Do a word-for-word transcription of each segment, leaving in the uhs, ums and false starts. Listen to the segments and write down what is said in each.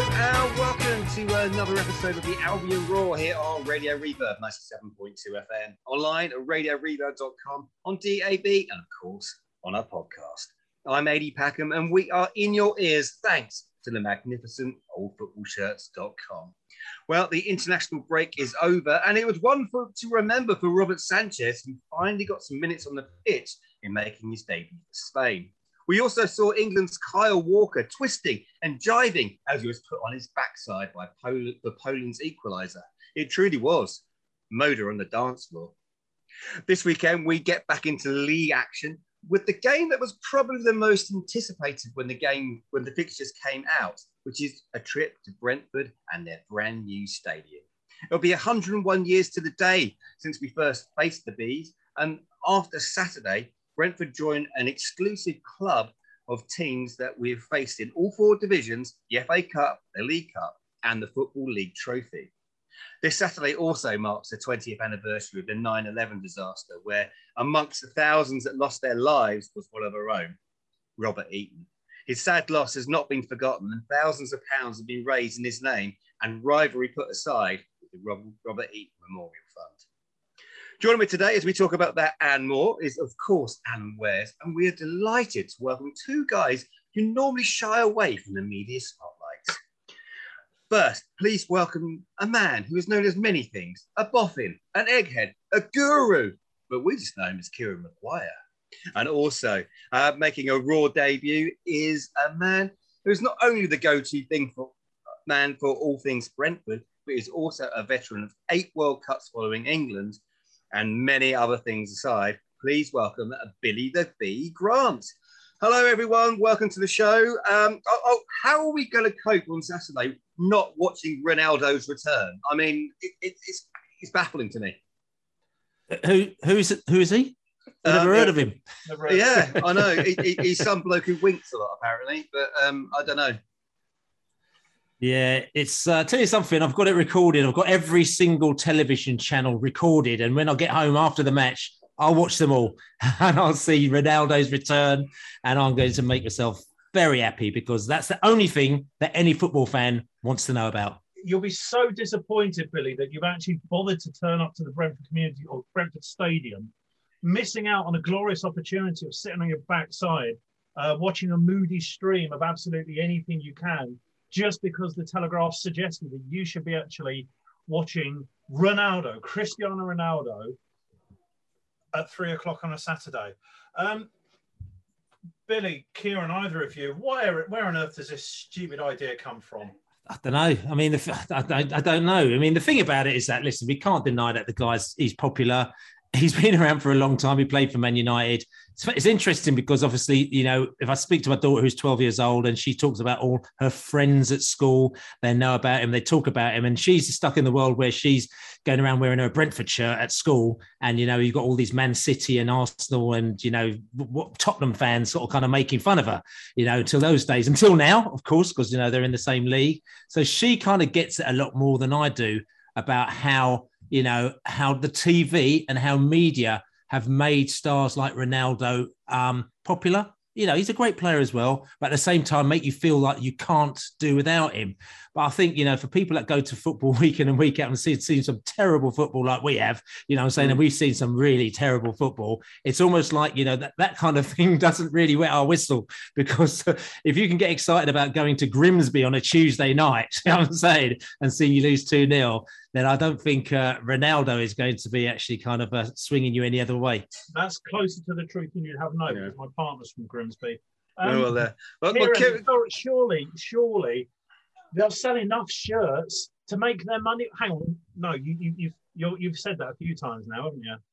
and welcome to another episode of the Albion Roar here on Radio Reverb ninety-seven point two F M, online at radio reverb dot com, on D A B, and of course on our podcast. I'm Adi Packham, and we are in your ears thanks to the magnificent old football shirts dot com. Well, the international break is over, and it was one for, to remember for Robert Sanchez, who finally got some minutes on the pitch in making his debut for Spain. We also saw England's Kyle Walker twisting and jiving as he was put on his backside by Pol- the Poland's equaliser. It truly was Moda on the dance floor. This weekend, we get back into league action with the game that was probably the most anticipated when the game, when the fixtures came out, which is a trip to Brentford and their brand new stadium. It'll be one hundred and one years to the day since we first faced the Bees, and after Saturday, Brentford joined an exclusive club of teams that we've faced in all four divisions, the F A Cup, the League Cup, and the Football League Trophy. This Saturday also marks the twentieth anniversary of the nine eleven disaster, where amongst the thousands that lost their lives was one of our own, Robert Eaton. His sad loss has not been forgotten, and thousands of pounds have been raised in his name and rivalry put aside with the Robert Eaton Memorial Fund. Joining me today as we talk about that and more is, of course, Alan Wares, and we are delighted to welcome two guys who normally shy away from the media spotlight. First, please welcome a man who is known as many things: a boffin, an egghead, a guru, but we just know him as Kieran Maguire. And also, uh, making a Raw debut is a man who's not only the go-to thing for man for all things Brentford, but is also a veteran of eight World Cups following England, and many other things aside. Please welcome Billy the Bee Grant. Hello, everyone. Welcome to the show. Um, oh, oh, how are we going to cope on Saturday not watching Ronaldo's return? I mean, it, it, it's it's baffling to me. Who who is it? Who is he? I've never um, heard of him. Heard yeah, of him. I know. He, he, he's some bloke who winks a lot, apparently, but um, I don't know. Yeah, it's, uh, tell you something, I've got it recorded. I've got every single television channel recorded. And when I get home after the match, I'll watch them all and I'll see Ronaldo's return. And I'm going to make myself very happy because that's the only thing that any football fan wants to know about. You'll be so disappointed, Billy, that you've actually bothered to turn up to the Brentford community or Brentford Stadium, missing out on a glorious opportunity of sitting on your backside, uh, watching a moody stream of absolutely anything you can, just because the Telegraph suggested that you should be actually watching Ronaldo, Cristiano Ronaldo, at three o'clock on a Saturday. Um, Billy, Kieran, either of you, where where on earth does this stupid idea come from? I don't know. I mean, the, I, I don't know. I mean, the thing about it is that, listen, we can't deny that the guy's he's popular. He's been around for a long time. He played for Man United. It's, it's interesting because obviously, you know, if I speak to my daughter who's twelve years old and she talks about all her friends at school, they know about him, they talk about him, and she's stuck in the world where she's going around wearing her Brentford shirt at school. And, you know, you've got all these Man City and Arsenal and, you know, what Tottenham fans sort of kind of making fun of her, you know, until those days, until now, of course, because, you know, they're in the same league. So she kind of gets it a lot more than I do about how, you know, how the T V and how media have made stars like Ronaldo um, popular. You know, he's a great player as well, but at the same time, make you feel like you can't do without him. But I think, you know, for people that go to football week in and week out and see, see some terrible football like we have, you know what I'm saying, and we've seen some really terrible football, it's almost like, you know, that, that kind of thing doesn't really wet our whistle, because if you can get excited about going to Grimsby on a Tuesday night, you know what I'm saying, and seeing you lose two nil, then I don't think uh, Ronaldo is going to be actually kind of uh, swinging you any other way. That's closer to the truth than you'd have known, yeah. Because my partner's from Grimsby. Um, well, uh, well, Kieran, Kieran... surely, surely they'll sell enough shirts to make their money. Hang on, no, you, you, you've you, you've said that a few times now, haven't you?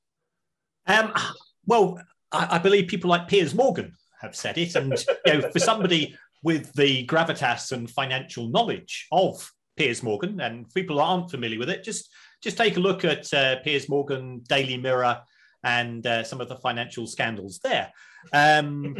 Um, well, I, I believe people like Piers Morgan have said it, and you know, for somebody with the gravitas and financial knowledge of Piers Morgan, and people that aren't familiar with it, just just take a look at uh, Piers Morgan, Daily Mirror, and uh, some of the financial scandals there. Um,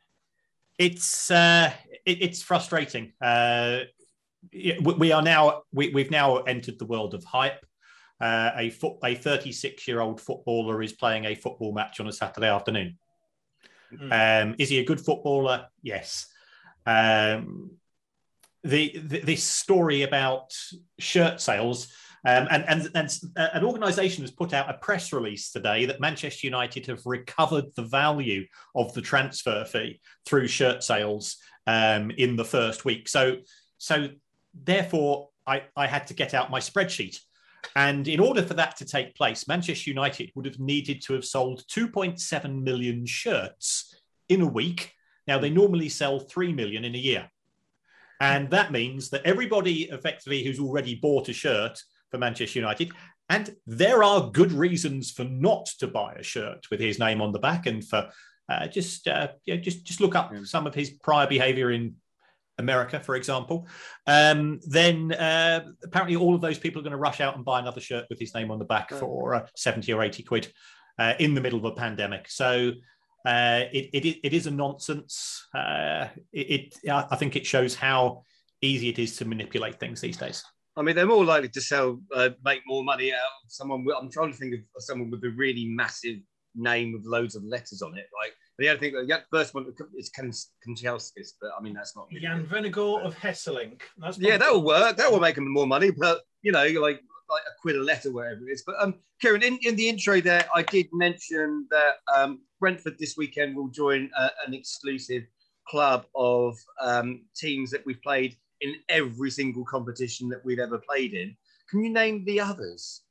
it's uh, it, it's frustrating. Uh, we are now we, we've now entered the world of hype. Uh, a foot a thirty-six-year-old footballer is playing a football match on a Saturday afternoon. Mm. Um, is he a good footballer? Yes. Um, the, the this story about shirt sales. Um, and and, and uh, an organisation has put out a press release today that Manchester United have recovered the value of the transfer fee through shirt sales um, in the first week. So, so therefore, I, I had to get out my spreadsheet. And in order for that to take place, Manchester United would have needed to have sold two point seven million shirts in a week. Now, they normally sell three million in a year. And that means that everybody effectively who's already bought a shirt for Manchester United, and there are good reasons for not to buy a shirt with his name on the back, and for uh, just uh, you know, just just look up some of his prior behaviour in America, for example. Um, then uh, apparently all of those people are going to rush out and buy another shirt with his name on the back for uh, seventy or eighty quid uh, in the middle of a pandemic. So uh, it, it it is a nonsense. Uh, it, it I think it shows how easy it is to manipulate things these days. I mean, they're more likely to sell, uh, make more money out of someone. With, I'm trying to think of someone with a really massive name with loads of letters on it. Like the other thing, the first one is Kanchelskis, but I mean that's not. Really Jan Vennegoor of Hesselink. That's yeah, that will work. That will make them more money, but you know, like like a quid a letter, whatever it is. But um, Kieran, in, in the intro there, I did mention that um, Brentford this weekend will join uh, an exclusive club of um, teams that we've played in every single competition that we've ever played in. Can you name the others?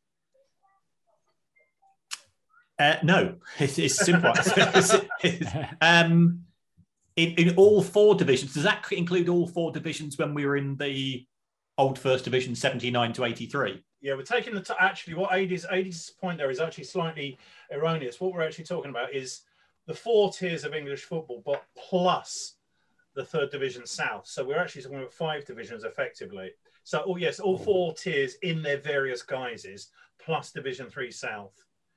Uh, no, it's, it's simple. um, in, in all four divisions, does that include all four divisions when we were in the old First Division, seventy-nine to eighty-three? Yeah, we're taking the... T- actually, what Ady's, Ady's point there is actually slightly erroneous. What we're actually talking about is the four tiers of English football, but plus the Third Division South. So we're actually talking about five divisions effectively. So, oh yes, all four tiers in their various guises, plus Division Three South.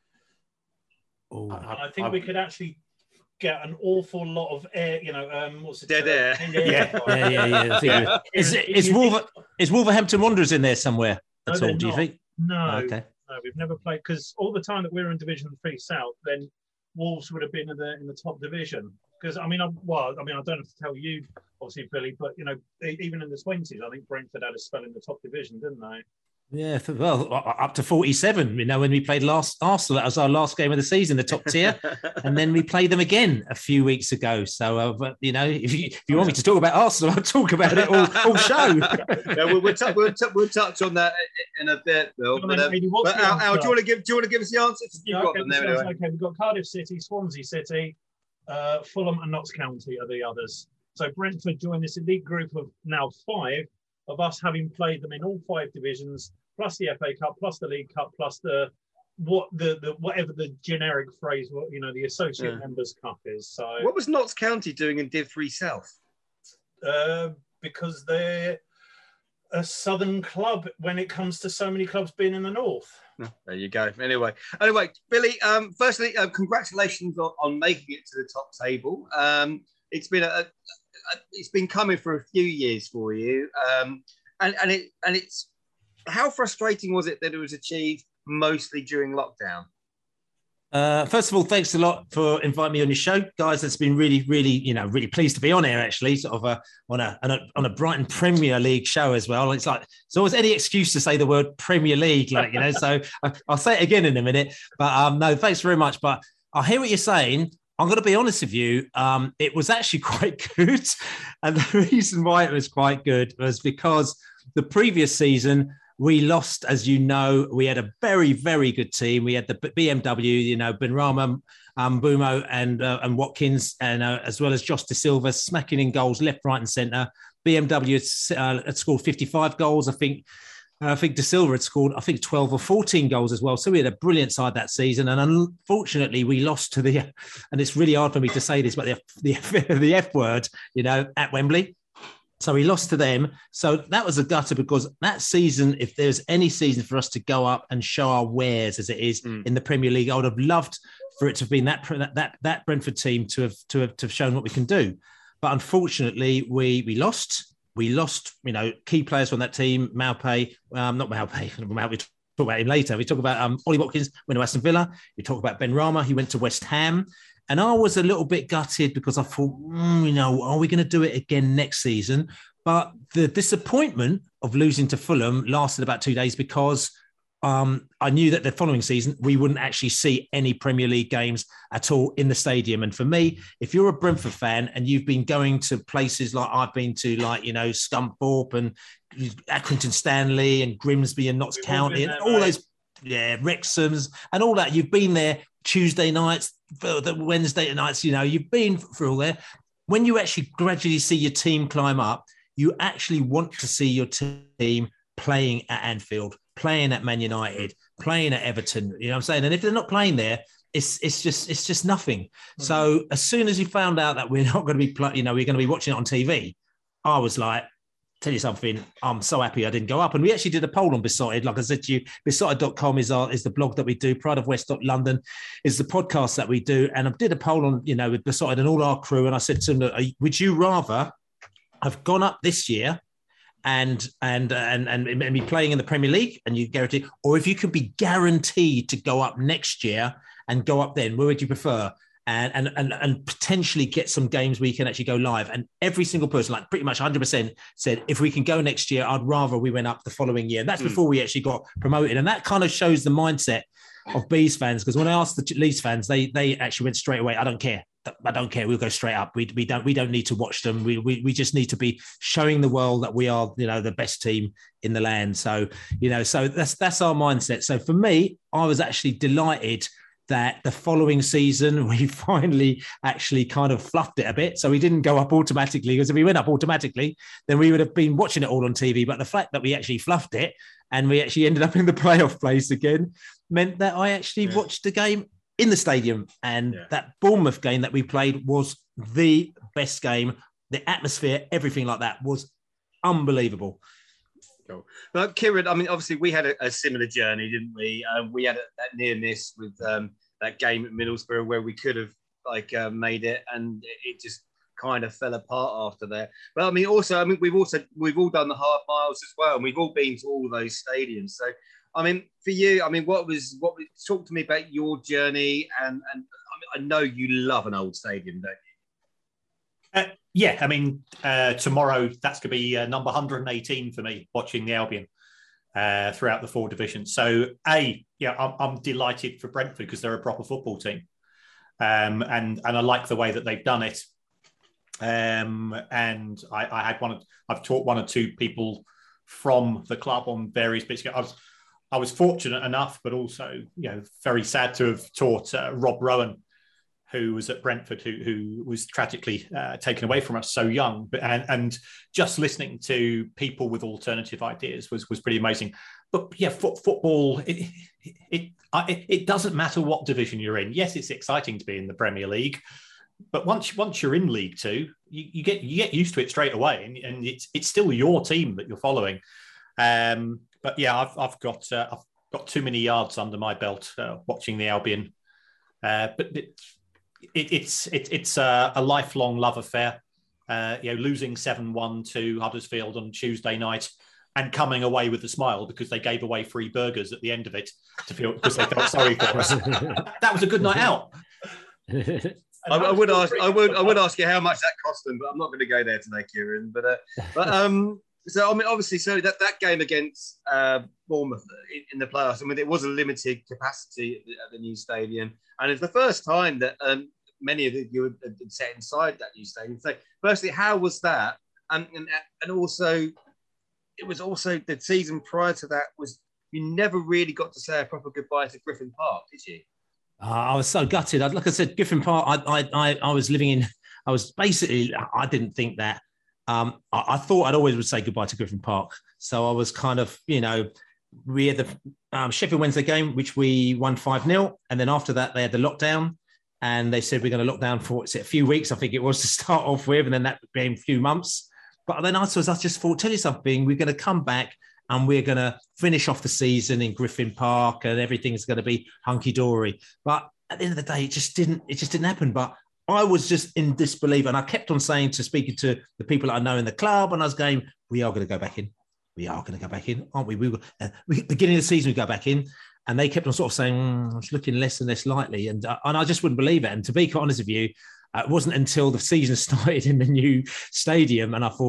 Oh, I, I think I, we could actually get an awful lot of air, you know, um, what's it? Dead air. Yeah, yeah, yeah, yeah. yeah. Is, is, Wolver, is Wolverhampton Wanderers in there somewhere at no, all, do you not. think? No, okay. No, we've never played, because all the time that we were in Division Three South, then Wolves would have been in the in the top division. Because I mean, I, well, I mean, I don't have to tell you, obviously, Billy, but you know, even in the twenties, I think Brentford had a spell in the top division, didn't they? Yeah, well, up to forty-seven. You know, when we played last Arsenal, that was our last game of the season, the top tier, and then we played them again a few weeks ago. So, uh, but, you know, if you, if you want me to talk about Arsenal, I'll talk about it all, all show. Yeah, we'll, we'll, t- we'll, t- we'll touch on that in a bit, Bill. But, um, but Al, Al, do you want to give? Do you want to give us the answers? Yeah, okay, them there, anyway. Okay, we've got Cardiff City, Swansea City, uh, Fulham, and Notts County are the others. So Brentford joined this elite group of now five of us, having played them in all five divisions, plus the F A Cup, plus the League Cup, plus the what the, the whatever the generic phrase, what you know, the Associate yeah. Members Cup is. So, what was Notts County doing in Div Three South? Uh, because they're a southern club when it comes to so many clubs being in the north. Oh, there you go. Anyway, anyway, Billy. Um, firstly, uh, congratulations on, on making it to the top table. Um, it's been a, a, a it's been coming for a few years for you, um, and and it and it's. How frustrating was it that it was achieved mostly during lockdown? Uh, first of all, thanks a lot for inviting me on your show, guys. It's been really, really, you know, really pleased to be on here. Actually, sort of a, on a on a on a Brighton Premier League show as well. It's like there's always any excuse to say the word Premier League, like you know. So I, I'll say it again in a minute. But um, no, thanks very much. But I hear what you're saying. I'm going to be honest with you. Um, it was actually quite good, and the reason why it was quite good was because the previous season. We lost, as you know, we had a very, very good team. We had the B M W, you know, Benrahma, um, Bumo and uh, and Watkins, and uh, as well as Josh De Silva smacking in goals left, right and centre. B M W had, uh, had scored fifty-five goals. I think uh, I think De Silva had scored, I think, twelve or fourteen goals as well. So we had a brilliant side that season. And unfortunately, we lost to the, and it's really hard for me to say this, but the, the, the F word, you know, at Wembley. So we lost to them. So that was a gutter because that season, if there's any season for us to go up and show our wares as it is mm. in the Premier League, I would have loved for it to have been that that that Brentford team to have to have to have shown what we can do. But unfortunately, we we lost. We lost, you know, key players from that team. Maupay, um, not Maupay. We talk about him later. We talk about um, Ollie Watkins went to Aston Villa. We talk about Benrahma. He went to West Ham. And I was a little bit gutted because I thought, mm, you know, are we going to do it again next season? But the disappointment of losing to Fulham lasted about two days because um, I knew that the following season we wouldn't actually see any Premier League games at all in the stadium. And for me, if you're a Brentford fan and you've been going to places like I've been to, like, you know, Scunthorpe and Accrington Stanley and Grimsby and Notts County and there, all right? those, yeah, Wrexham's and all that, you've been there Tuesday nights, the Wednesday nights, you know, you've been through all there. When you actually gradually see your team climb up, you actually want to see your team playing at Anfield, playing at Man United, playing at Everton. You know what I'm saying? And if they're not playing there, it's it's just it's just nothing. Mm-hmm. So as soon as you found out that we're not going to be play, you know, we're going to be watching it on T V, I was like, tell you something, I'm so happy I didn't go up. And we actually did a poll on Besotted. Like I said to you, besotted dot com is our is the blog that we do. Pride of West London is the podcast that we do. And I did a poll on, you know, with Besotted and all our crew. And I said to them, would you rather have gone up this year and and and and, and be playing in the Premier League and you guarantee, or if you could be guaranteed to go up next year and go up then, where would you prefer? And, and and and potentially get some games where you can actually go live. And every single person, like pretty much one hundred percent, said, if we can go next year, I'd rather we went up the following year. And that's mm. before we actually got promoted. And that kind of shows the mindset of Bees fans, because when I asked the Leeds fans, they they actually went straight away, I don't care. I don't care. We'll go straight up. We we don't we don't need to watch them. We we we just need to be showing the world that we are, you know, the best team in the land. So, you know, so that's that's our mindset. So for me, I was actually delighted that the following season we finally actually kind of fluffed it a bit. So we didn't go up automatically, because if we went up automatically, then we would have been watching it all on T V. But the fact that we actually fluffed it and we actually ended up in the playoff place again meant that I actually yeah. watched the game in the stadium. And yeah. that Bournemouth game that we played was the best game. The atmosphere, everything like that was unbelievable. Cool. Well, Kieran, I mean, obviously we had a, a similar journey, didn't we? Um, we had a, that near miss with um, that game at Middlesbrough where we could have like uh, made it, and it, it just kind of fell apart after that. But I mean, also, I mean, we've also we've all done the half miles as well, and we've all been to all those stadiums. So, I mean, for you, I mean, what was what? Was, talk to me about your journey, and and I, mean, I know you love an old stadium, don't you? Uh, yeah, I mean, uh, tomorrow that's going to be uh, number one hundred eighteen for me, watching the Albion uh, throughout the four divisions. So, A, yeah, I'm, I'm delighted for Brentford because they're a proper football team. Um, and and I like the way that they've done it. Um, and I, I had one of, I've taught one or two people from the club on various bits. I was, I was fortunate enough, but also, you know, very sad to have taught uh, Rob Rowan, who was at Brentford, who who was tragically uh, taken away from us so young. But and, and just listening to people with alternative ideas was was pretty amazing. But yeah, foot, football, it it, it it doesn't matter what division you're in. Yes, it's exciting to be in the Premier League, but once once you're in League Two, you, you get you get used to it straight away, and, and it's it's still your team that you're following. Um, but yeah, I've I've got uh, I've got too many yards under my belt uh, watching the Albion. Uh, but it's It, it's it, it's a, a lifelong love affair. Uh, you know, losing seven one to Huddersfield on Tuesday night and coming away with a smile because they gave away free burgers at the end of it to feel because they felt sorry for us. That was a good night out. I, I would ask. I would. I would ask you how much that cost them, but I'm not going to go there today, Kieran. But uh, but um. So I mean, obviously, so that, that game against uh, Bournemouth in, in the playoffs, I mean, it was a limited capacity at the, at the new stadium, and it's the first time that um, many of you had, had sat inside that new stadium. So, firstly, how was that? And, and and also, it was also the season prior to that was you never really got to say a proper goodbye to Griffin Park, did you? Oh, I was so gutted. I, like I said, Griffin Park. I, I I I was living in. I was basically. I didn't think that. Um, I, I thought I'd always would say goodbye to Griffin Park. So I was kind of, you know, we had the um, Sheffield Wednesday game, which we won five nil. And then after that, they had the lockdown. And they said, we're going to lock down for what's it, a few weeks, I think it was, to start off with. And then that became a few months. But then afterwards, I just thought, tell you something, we're going to come back and we're going to finish off the season in Griffin Park and everything's going to be hunky-dory. But at the end of the day, it just didn't, it just didn't happen. But I was just in disbelief. And I kept on saying to speaking to the people that I know in the club, and I was going, we are going to go back in. We are going to go back in, aren't we? We were, uh, we, beginning of the season, we go back in. And they kept on sort of saying, mm, it's looking less and less likely. And, uh, and I just wouldn't believe it. And to be quite honest with you, uh, it wasn't until the season started in the new stadium. And I thought,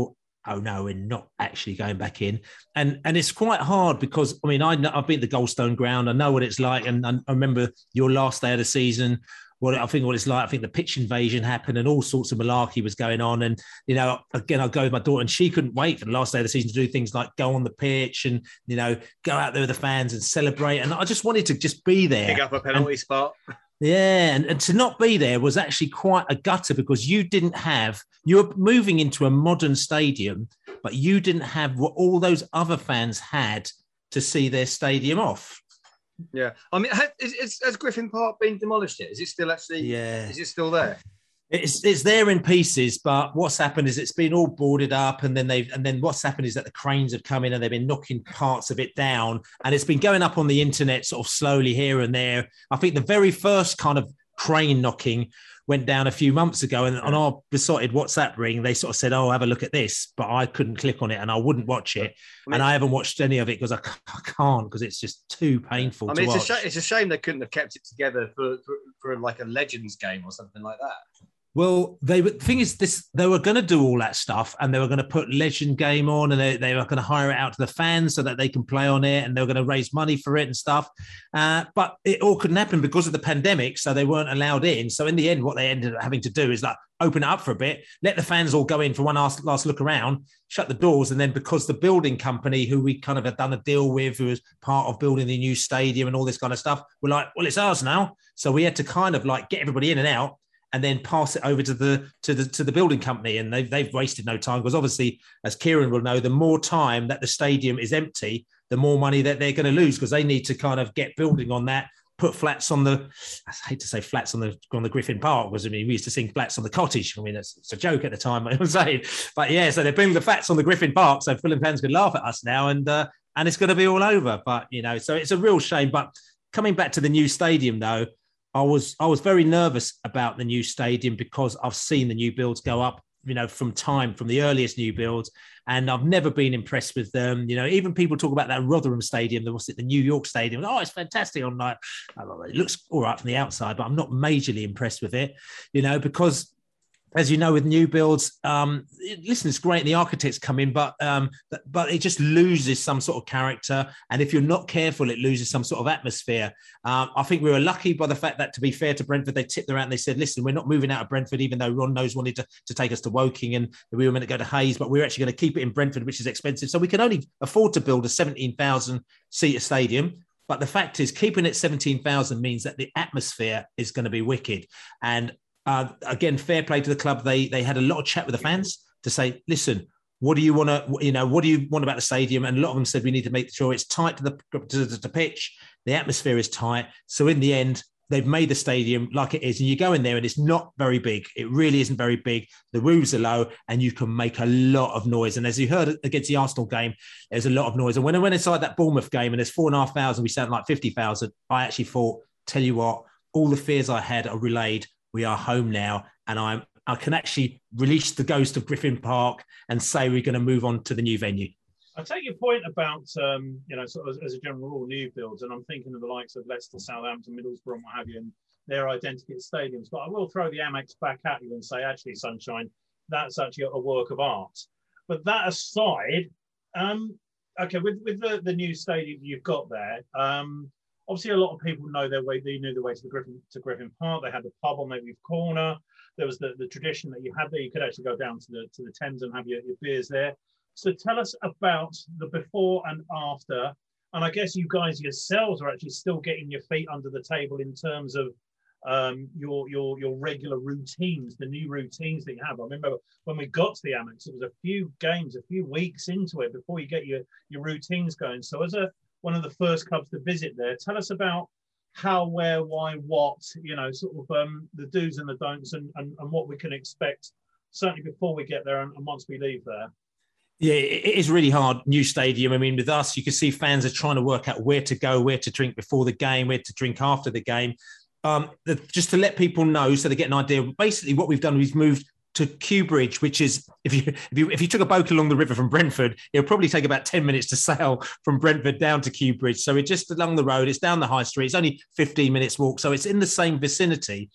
oh no, we're not actually going back in. And and it's quite hard because, I mean, I, I've been to the Goldstone ground. I know what it's like. And I, I remember your last day of the season, what I think what it's like. I think the pitch invasion happened and all sorts of malarkey was going on. And, you know, again, I go with my daughter and she couldn't wait for the last day of the season to do things like go on the pitch and, you know, go out there with the fans and celebrate. And I just wanted to just be there. Pick up a penalty and, spot. Yeah, and, and to not be there was actually quite a gutter because you didn't have, you were moving into a modern stadium, but you didn't have what all those other fans had to see their stadium off. Yeah, I mean, has, is, has Griffin Park been demolished yet? Is it still actually? Yeah, is it still there? It's it's there in pieces, but what's happened is it's been all boarded up, and then they've and then what's happened is that the cranes have come in and they've been knocking parts of it down, and it's been going up on the internet sort of slowly here and there. I think the very first kind of crane knocking went down a few months ago, and on our besotted WhatsApp ring, they sort of said, "Oh, have a look at this," but I couldn't click on it, and I wouldn't watch it, I mean, and I haven't watched any of it because I, I can't because it's just too painful. I mean, to it's watch. a sh- it's a shame they couldn't have kept it together for, for for like a Legends game or something like that. Well, they the thing is, this they were going to do all that stuff, and they were going to put Legend Game on, and they, they were going to hire it out to the fans so that they can play on it, and they were going to raise money for it and stuff. Uh, but it all couldn't happen because of the pandemic, so they weren't allowed in. So in the end, what they ended up having to do is like open it up for a bit, let the fans all go in for one last, last look around, shut the doors, and then because the building company, who we kind of had done a deal with, who was part of building the new stadium and all this kind of stuff, were like, well, it's ours now. So we had to kind of like get everybody in and out, and then pass it over to the to the to the building company, and they've they've wasted no time because obviously, as Kieran will know, the more time that the stadium is empty, the more money that they're going to lose because they need to kind of get building on that, put flats on the. I hate to say flats on the on the Griffin Park because I mean we used to sing flats on the cottage. I mean it's, it's a joke at the time I'm saying, but yeah, so they're building the flats on the Griffin Park, so Fulham fans can laugh at us now, and uh, and it's going to be all over. But you know, so it's a real shame. But coming back to the new stadium though. I was I was very nervous about the new stadium because I've seen the new builds go up, you know, from time, from the earliest new builds, and I've never been impressed with them. You know, even people talk about that Rotherham Stadium, the, what's it, the New York Stadium. Oh, it's fantastic. I'm like, oh, it looks all right from the outside, but I'm not majorly impressed with it, you know, because as you know, with new builds, um, listen, it's great. The architects come in, but um, but it just loses some sort of character. And if you're not careful, it loses some sort of atmosphere. Um, I think we were lucky by the fact that, to be fair to Brentford, they tipped their hat and they said, listen, we're not moving out of Brentford, even though Ron Nose wanted to, to take us to Woking and we were meant to go to Hayes, but we're actually going to keep it in Brentford, which is expensive. So we can only afford to build a seventeen thousand seater stadium. But the fact is, keeping it seventeen thousand means that the atmosphere is going to be wicked. And Uh, again, fair play to the club. They they had a lot of chat with the fans to say, listen, what do you want to, you know, what do you want about the stadium? And a lot of them said we need to make sure it's tight to the to the, to the pitch. The atmosphere is tight. So in the end, they've made the stadium like it is, and you go in there and it's not very big. It really isn't very big. The roofs are low, and you can make a lot of noise. And as you heard against the Arsenal game, there's a lot of noise. And when I went inside that Bournemouth game, and there's four and a half thousand, we sound like fifty thousand. I actually thought, tell you what, all the fears I had are relayed. We are home now, and I'm I can actually release the ghost of Griffin Park and say we're going to move on to the new venue. I take your point about um, you know, sort of as a general rule, new builds, and I'm thinking of the likes of Leicester, Southampton, Middlesbrough, and what have you, and their identity at stadiums. But I will throw the Amex back at you and say, actually, Sunshine, that's actually a work of art. But that aside, um, okay, with with the, the new stadium you've got there. Um, Obviously, a lot of people know their way. They knew their way to the Griffin to Griffin Park. They had the pub on Mayweather Corner. There was the, the tradition that you had there. You could actually go down to the to the Thames and have your, your beers there. So tell us about the before and after. And I guess you guys yourselves are actually still getting your feet under the table in terms of um, your your your regular routines, the new routines that you have. I remember when we got to the Amex, it was a few games, a few weeks into it before you get your your routines going. So as a one of the first clubs to visit there, tell us about how, where, why, what, you know, sort of um, the do's and the don'ts and, and, and what we can expect, certainly before we get there and, and once we leave there. Yeah, it is really hard. New stadium. I mean, with us, you can see fans are trying to work out where to go, where to drink before the game, where to drink after the game. Um, the, just to let people know so they get an idea, basically what we've done, we've moved to Kew Bridge, which is, if you if you if you took a boat along the river from Brentford, it'll probably take about ten minutes to sail from Brentford down to Kew Bridge. So it's just along the road. It's down the high street. It's only fifteen minutes walk. So it's in the same vicinity.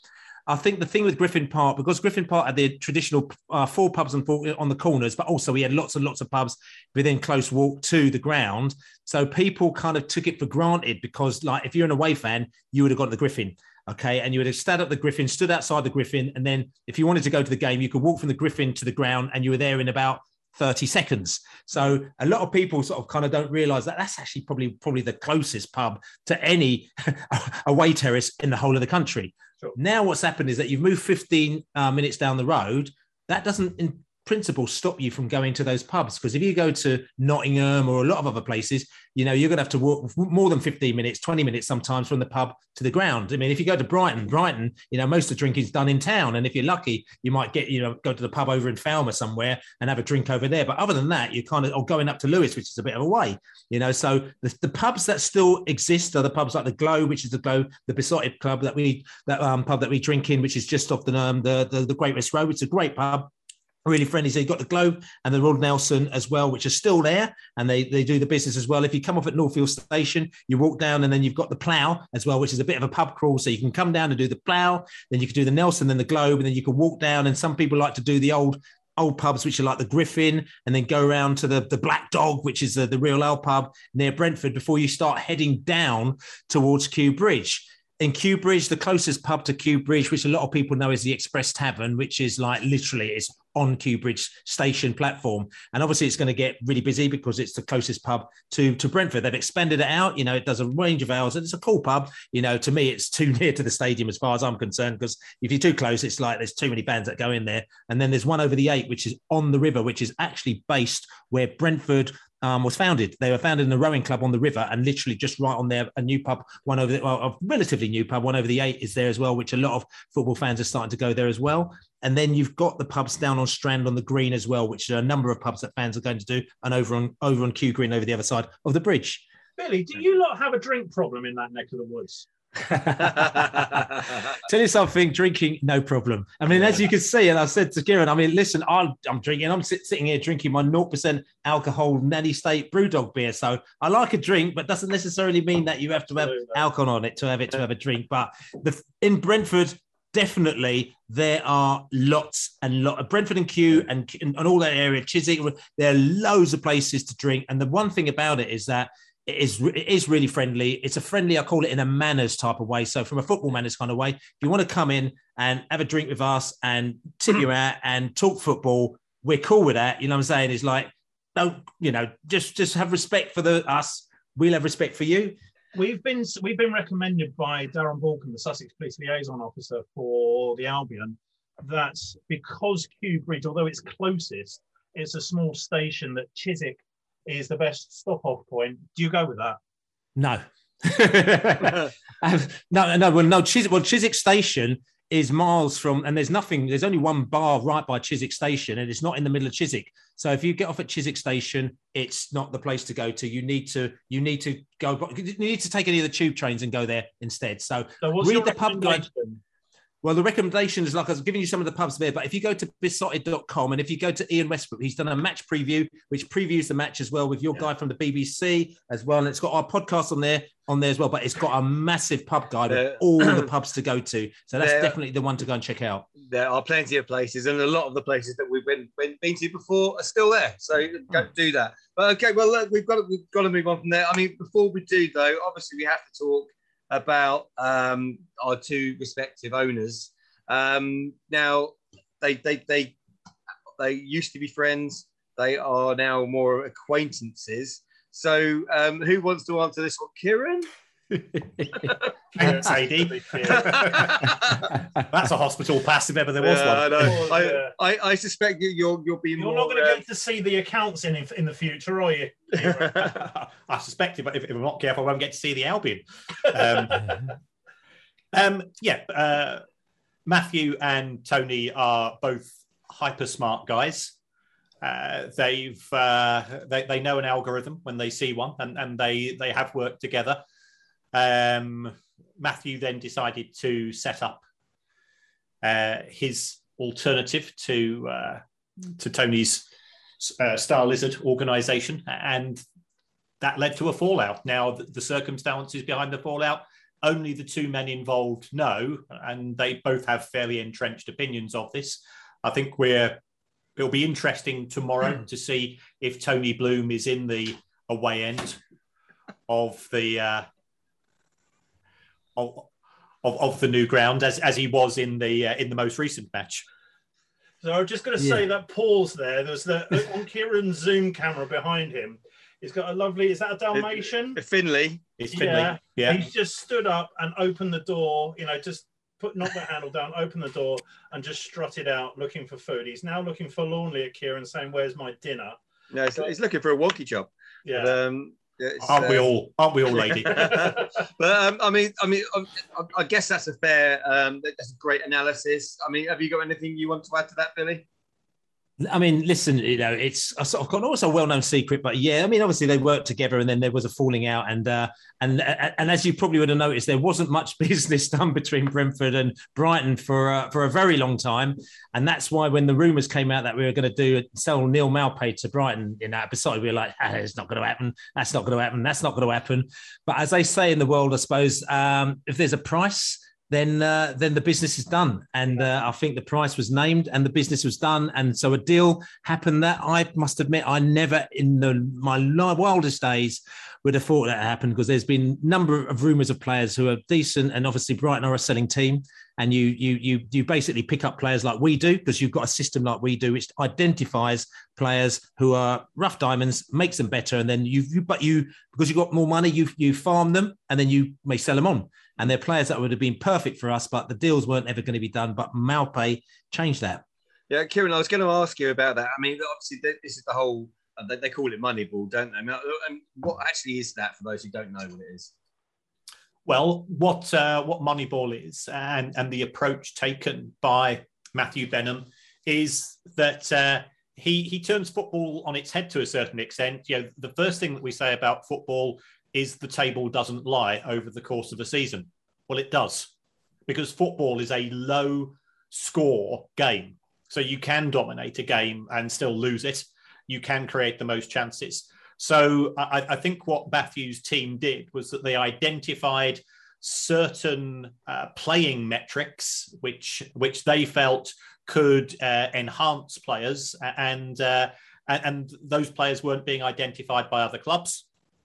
I think the thing with Griffin Park, because Griffin Park had the traditional uh, four pubs and four, on the corners, but also we had lots and lots of pubs within close walk to the ground. So people kind of took it for granted because, like, if you're an away fan, you would have gone to the Griffin. Okay, and you would have stood up the Griffin, stood outside the Griffin, and then if you wanted to go to the game, you could walk from the Griffin to the ground, and you were there in about thirty seconds. So a lot of people sort of kind of don't realise that that's actually probably probably the closest pub to any away terrace in the whole of the country. Sure. Now what's happened is that you've moved fifteen uh, minutes down the road. That doesn't, in principle, stop you from going to those pubs, because if you go to Nottingham or a lot of other places, you know, you're going to have to walk more than fifteen minutes, twenty minutes sometimes from the pub to the ground. I mean, if you go to Brighton, Brighton, you know, most of the drinking is done in town. And if you're lucky, you might get, you know, go to the pub over in Falmer somewhere and have a drink over there. But other than that, you kind of, or going up to Lewes, which is a bit of a way, you know. So the, the pubs that still exist are the pubs like the Globe, which is the Globe, the Besotted Club that we, that um, pub that we drink in, which is just off the, um, the, the, the Great West Road. It's a great pub. Really friendly. So you've got the Globe and the Royal Nelson as well, which are still there, and they, they do the business as well. If you come off at Northfield Station, you walk down, and then you've got the Plough as well, which is a bit of a pub crawl. So you can come down and do the Plough, then you can do the Nelson, then the Globe, and then you can walk down. And some people like to do the old old pubs, which are like the Griffin, and then go around to the, the Black Dog, which is the, the Real Ale pub near Brentford, before you start heading down towards Kew Bridge. In Kew Bridge, the closest pub to Kew Bridge, which a lot of people know, is the Express Tavern, which is like literally it's on Kew Bridge station platform. And obviously it's going to get really busy because it's the closest pub to, to Brentford. They've expanded it out. You know, it does a range of hours, and it's a cool pub. You know, to me, it's too near to the stadium as far as I'm concerned, because if you're too close, it's like there's too many bands that go in there. And then there's one over the eight, which is on the river, which is actually based where Brentford Um, was founded. They were founded in a rowing club on the river, and literally just right on there, a new pub, one over the, well, a relatively new pub, one over the eight is there as well, which a lot of football fans are starting to go there as well. And then you've got the pubs down on Strand on the Green as well, which are a number of pubs that fans are going to do, and over on over on Kew Green over the other side of the bridge. Billy, do you lot have a drink problem in that neck of the woods? Tell you something, drinking, no problem. I mean, as you can see, and I said to Kieran, I mean, listen, I'm, I'm drinking, I'm sit, sitting here drinking my zero percent alcohol Nanny State Brewdog beer. So I like a drink, but doesn't necessarily mean that you have to have alcohol on it to have it to have a drink. But the, in Brentford, definitely there are lots and lots of Brentford and Kew and, and all that area, Chiswick, there are loads of places to drink. And the one thing about it is that It is, it is really friendly. It's a friendly, I call it in a manners type of way. So from a football manners kind of way, if you want to come in and have a drink with us and tip you out and talk football, we're cool with that. You know what I'm saying? It's like, don't, you know, just, just have respect for the us. We'll have respect for you. We've been, we've been recommended by Darren Balkan, the Sussex Police Liaison Officer for the Albion, that because Kew Bridge, although it's closest, it's a small station, that Chiswick is the best stop-off point. Do you go with that? No. no, no, well, no, Chiswick, well, Chiswick Station is miles from, and there's nothing, there's only one bar right by Chiswick Station, and it's not in the middle of Chiswick. So if you get off at Chiswick Station, it's not the place to go to. You need to, you need to go, you need to take any of the tube trains and go there instead. So, so what's read the pub guide. Well, the recommendation is, like I was giving you some of the pubs there, but if you go to besotted dot com and if you go to Ian Westbrook, he's done a match preview, which previews the match as well with your yeah. guy from the B B C as well. And it's got our podcast on there on there as well, but it's got a massive pub guide with all the pubs to go to. So that's there, definitely the one to go and check out. There are plenty of places, and a lot of the places that we've been, been, been to before are still there. So go do that. But okay, well, look, we've got to, we've got to move on from there. I mean, before we do, though, obviously we have to talk about um, our two respective owners. Um, now, they, they they they used to be friends. They are now more acquaintances. So, um, who wants to answer this one? Kieran? Thanks, A D. That's a hospital pass if ever there was yeah, one. I, know. I, yeah. I, I suspect you, you'll you'll be You're more. You're not going to uh, get to see the accounts in in the future, are you? I suspect if, if I'm not careful, I won't get to see the Albion. Um, um, yeah, uh, Matthew and Tony are both hyper smart guys. Uh, they've uh, they they know an algorithm when they see one, and, and they they have worked together. Um, Matthew then decided to set up uh, his alternative to uh, to Tony's uh, Star Lizard organisation, and that led to a fallout. Now, the, the circumstances behind the fallout only the two men involved know, and they both have fairly entrenched opinions of this. I think we're it'll be interesting tomorrow to see if Tony Bloom is in the away end of the uh, of, of of the new ground as as he was in the uh, in the most recent match. So I was just going to Yeah. say that pause there. There's the on Kieran's Zoom camera behind him. He's got a lovely. Is that a Dalmatian? Finley. It's Finley. Yeah. Yeah. He's just stood up and opened the door. You know, just put knock the handle down, open the door, and just strutted out looking for food. He's now looking forlornly at Kieran, saying, "Where's my dinner?" No, he's, he's looking for a wonky chop. Yeah. But, um, it's, Aren't we um, all? Aren't we all, lady? but um, I mean, I mean, I, I guess that's a fair, um, that's a great analysis. I mean, have you got anything you want to add to that, Billy? I mean, listen, you know, it's a sort of almost a well-known secret, but yeah, I mean, obviously they worked together, and then there was a falling out, and uh, and and as you probably would have noticed, there wasn't much business done between Brentford and Brighton for uh, for a very long time, and that's why when the rumours came out that we were going to do sell Neil Maupay to Brighton in that episode, we were like, ah, it's not going to happen, that's not going to happen, that's not going to happen. But as they say in the world, I suppose, um, if there's a price, then uh, then the business is done. And uh, I think the price was named and the business was done. And so a deal happened that I must admit, I never in the, my wildest days would have thought that happened, because there's been a number of rumours of players who are decent, and obviously Brighton are a selling team. And you you you you basically pick up players like we do, because you've got a system like we do, which identifies players who are rough diamonds, makes them better, and then you, you but you because you've got more money, you you farm them, and then you may sell them on. And they're players that would have been perfect for us, but the deals weren't ever going to be done. But Maupay changed that. Yeah, Kieran, I was going to ask you about that. I mean, obviously, this is the whole, they, they call it Moneyball, don't they? I mean, and what actually is that for those who don't know what it is? Well, what uh, what Moneyball is, and, and the approach taken by Matthew Benham, is that uh, he he turns football on its head to a certain extent. You know, the first thing that we say about football is the table doesn't lie over the course of a season. Well, it does, because football is a low score game. So you can dominate a game and still lose it. You can create the most chances. So I, I think what Matthew's team did was that they identified certain uh, playing metrics which which they felt could uh, enhance players, and uh, and those players weren't being identified by other clubs.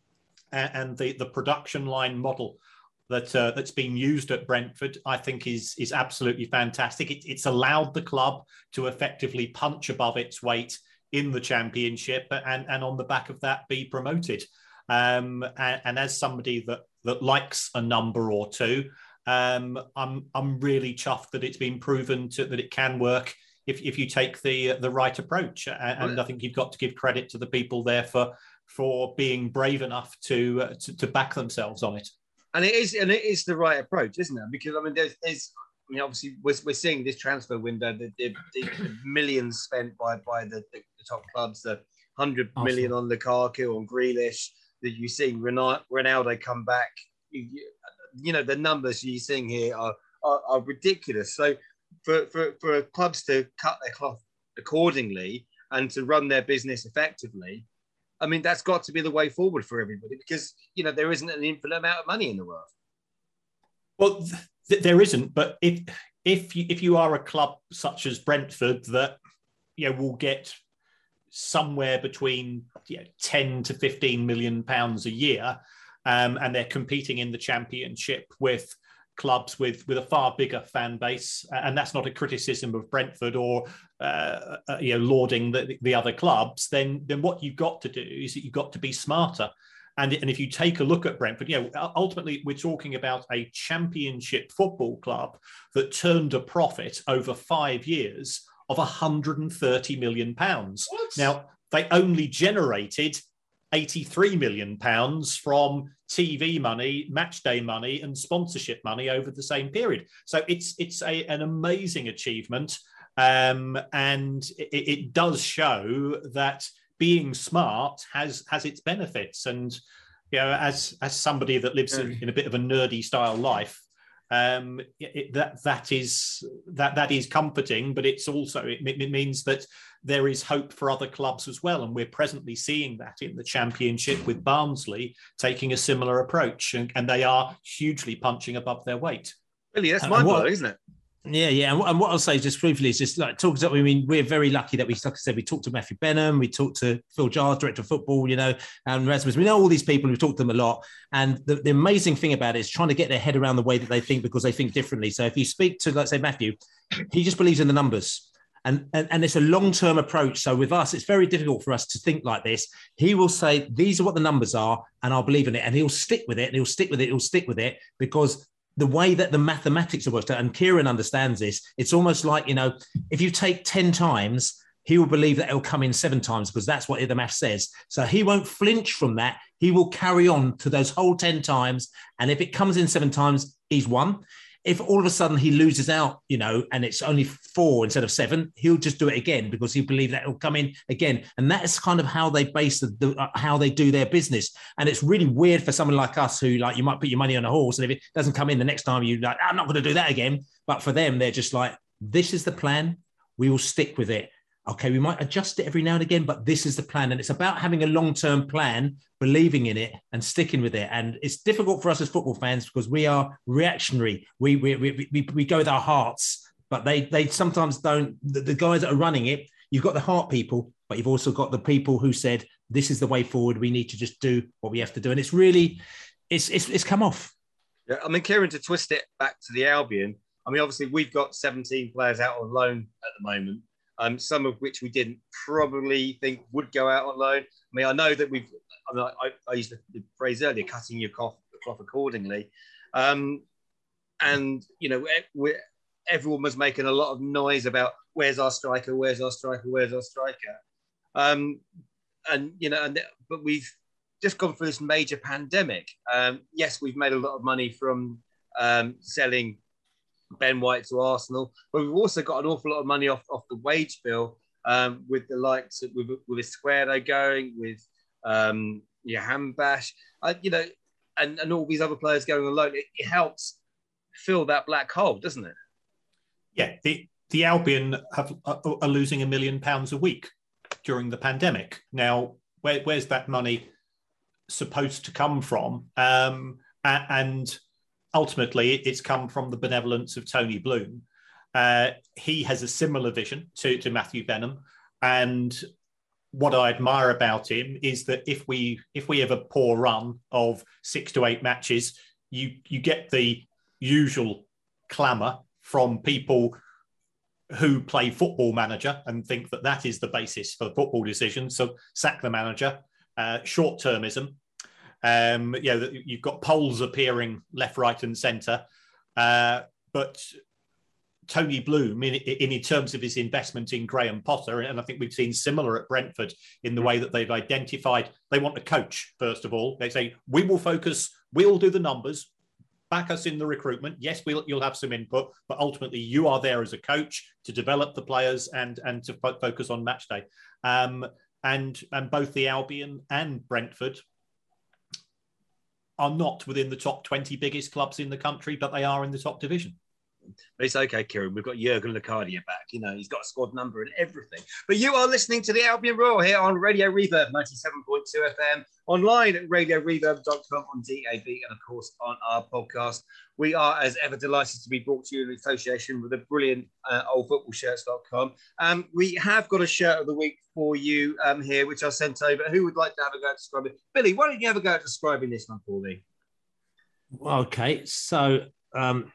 And the, the production line model that uh, that's been used at Brentford, I think, is is absolutely fantastic. It, it's allowed the club to effectively punch above its weight in the Championship, and, and on the back of that, be promoted. Um, and, and as somebody that that likes a number or two, um, I'm I'm really chuffed that it's been proven to, that it can work if if you take the the right approach. And, and I think you've got to give credit to the people there for. for being brave enough to, uh, to to back themselves on it. And it is, and it is the right approach, isn't it? Because I mean, there's, there's I mean, obviously, we're, we're seeing this transfer window, the, the, the millions spent by by the, the, the top clubs, the hundred Awesome. million on Lukaku, on Grealish, that you see Ronaldo come back. You, you, you know, the numbers you're seeing here are, are are ridiculous. So for for for clubs to cut their cloth accordingly and to run their business effectively, I mean, that's got to be the way forward for everybody, because, you know, there isn't an infinite amount of money in the world. Well, th- there isn't. But if if you, if you are a club such as Brentford that, you know, will get somewhere between, you know, ten to fifteen million pounds a year, um, and they're competing in the Championship with clubs with with a far bigger fan base, and that's not a criticism of Brentford or uh, uh, you know, lauding the, the other clubs, then then what you've got to do is that you've got to be smarter. And, and if you take a look at Brentford, you know, ultimately we're talking about a Championship football club that turned a profit over five years of one hundred thirty million pounds. Now, they only generated eighty-three million pounds from T V money, match day money, and sponsorship money over the same period. So it's it's a, an amazing achievement, um, and it, it does show that being smart has has its benefits. And, you know, as as somebody that lives in, in a bit of a nerdy style life, Um, it, that that is that that is comforting, but it's also it, it means that there is hope for other clubs as well, and we're presently seeing that in the Championship with Barnsley taking a similar approach, and, and they are hugely punching above their weight. Really, that's mind blowing, isn't it? Yeah, yeah. And what, and what I'll say just briefly is just like talking to, I mean, we're very lucky that we, like I said, we talked to Matthew Benham, we talked to Phil Giles, director of football, you know, and Rasmus. We know all these people, we've talked to them a lot. And the, the amazing thing about it is trying to get their head around the way that they think, because they think differently. So if you speak to, let's say, Matthew, he just believes in the numbers. And, and, and it's a long-term approach. So with us, it's very difficult for us to think like this. He will say, these are what the numbers are, and I'll believe in it. And he'll stick with it, and he'll stick with it, he'll stick with it, because the way that the mathematics are worked out, and Kieran understands this, it's almost like, you know, if you take ten times, he will believe that it'll come in seven times, because that's what the math says. So he won't flinch from that. He will carry on to those whole ten times. And if it comes in seven times, he's won. If all of a sudden he loses out, you know, and it's only four instead of seven, he'll just do it again, because he believes that it'll come in again. And that is kind of how they base the, the uh, how they do their business. And it's really weird for someone like us who, like, you might put your money on a horse, and if it doesn't come in the next time, you like, I'm not going to do that again. But for them, they're just like, this is the plan. We will stick with it. Okay, we might adjust it every now and again, but this is the plan. And it's about having a long-term plan, believing in it and sticking with it. And it's difficult for us as football fans because we are reactionary. We we we, we, we go with our hearts, but they they sometimes don't. The, the guys that are running it, you've got the heart people, but you've also got the people who said, this is the way forward. We need to just do what we have to do. And it's really, it's it's, it's come off. Yeah, I mean, Kieran, to twist it back to the Albion, I mean, obviously we've got seventeen players out on loan at the moment. Um, some of which we didn't probably think would go out on loan. I mean, I know that we've, I, mean, I, I used the phrase earlier, cutting your cloth, cloth accordingly. Um, and, you know, we're, everyone was making a lot of noise about where's our striker, where's our striker, where's our striker. Um, and, you know, and, but we've just gone through this major pandemic. Um, yes, we've made a lot of money from um, selling Ben White to Arsenal, but we've also got an awful lot of money off, off the wage bill, um, with the likes of, with, with Esquerdo going, with um, Johan Bash, uh, you know, and, and all these other players going on loan. It, it helps fill that black hole, doesn't it? Yeah, the, the Albion have, are, are losing a million pounds a week during the pandemic. Now, where, where's that money supposed to come from? Um, and ultimately, it's come from the benevolence of Tony Bloom. Uh, he has a similar vision to, to Matthew Benham. And what I admire about him is that if we if we have a poor run of six to eight matches, you, you get the usual clamour from people who play Football Manager and think that that is the basis for football decisions. So sack the manager, uh, short-termism. Um, you know, you've got polls appearing left, right, and centre, uh, but Tony Bloom, in, in terms of his investment in Graham Potter, and I think we've seen similar at Brentford in the way that they've identified they want a coach. First of all, they say we will focus, we'll do the numbers, back us in the recruitment. Yes, we'll, you'll have some input, but ultimately you are there as a coach to develop the players and and to fo- focus on match day. Um, and and both the Albion and Brentford are not within the top twenty biggest clubs in the country, but they are in the top division. But it's okay, Kieran. We've got Jurgen Locadia back. You know, he's got a squad number and everything. But you are listening to the Albion Roar here on Radio Reverb ninety-seven point two F M, online at radio reverb dot com, on D A B, and of course on our podcast. We are, as ever, delighted to be brought to you in association with the brilliant uh, old football shirts dot com. Um, we have got a shirt of the week for you um, here, which I sent over. Who would like to have a go at describing it? Billy, why don't you have a go at describing this one for me? Okay, so um,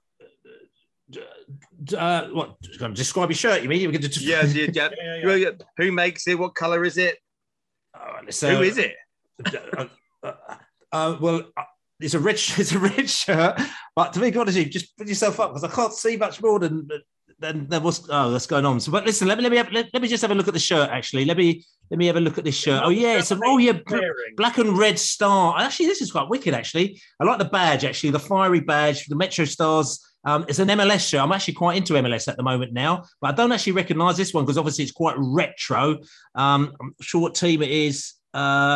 uh, what? Describe your shirt? You mean? You just... yeah, yeah, yeah. yeah, yeah. Who makes it? What colour is it? Uh, so, Who is it? uh, uh, uh, well, uh, it's a red, it's a red shirt. But to be honest, with you, just put yourself up because I can't see much more than than, than what's oh that's going on. So, but listen, let me let me have, let, let me just have a look at the shirt. Actually, let me let me have a look at this shirt. Oh yeah, it's a oh yeah, black and red star. Actually, this is quite wicked. Actually, I like the badge. Actually, the fiery badge, the Metro Stars. Um, it's an M L S shirt. I'm actually quite into M L S at the moment now, but I don't actually recognise this one because obviously it's quite retro. Um, I'm not sure what team it is. Uh,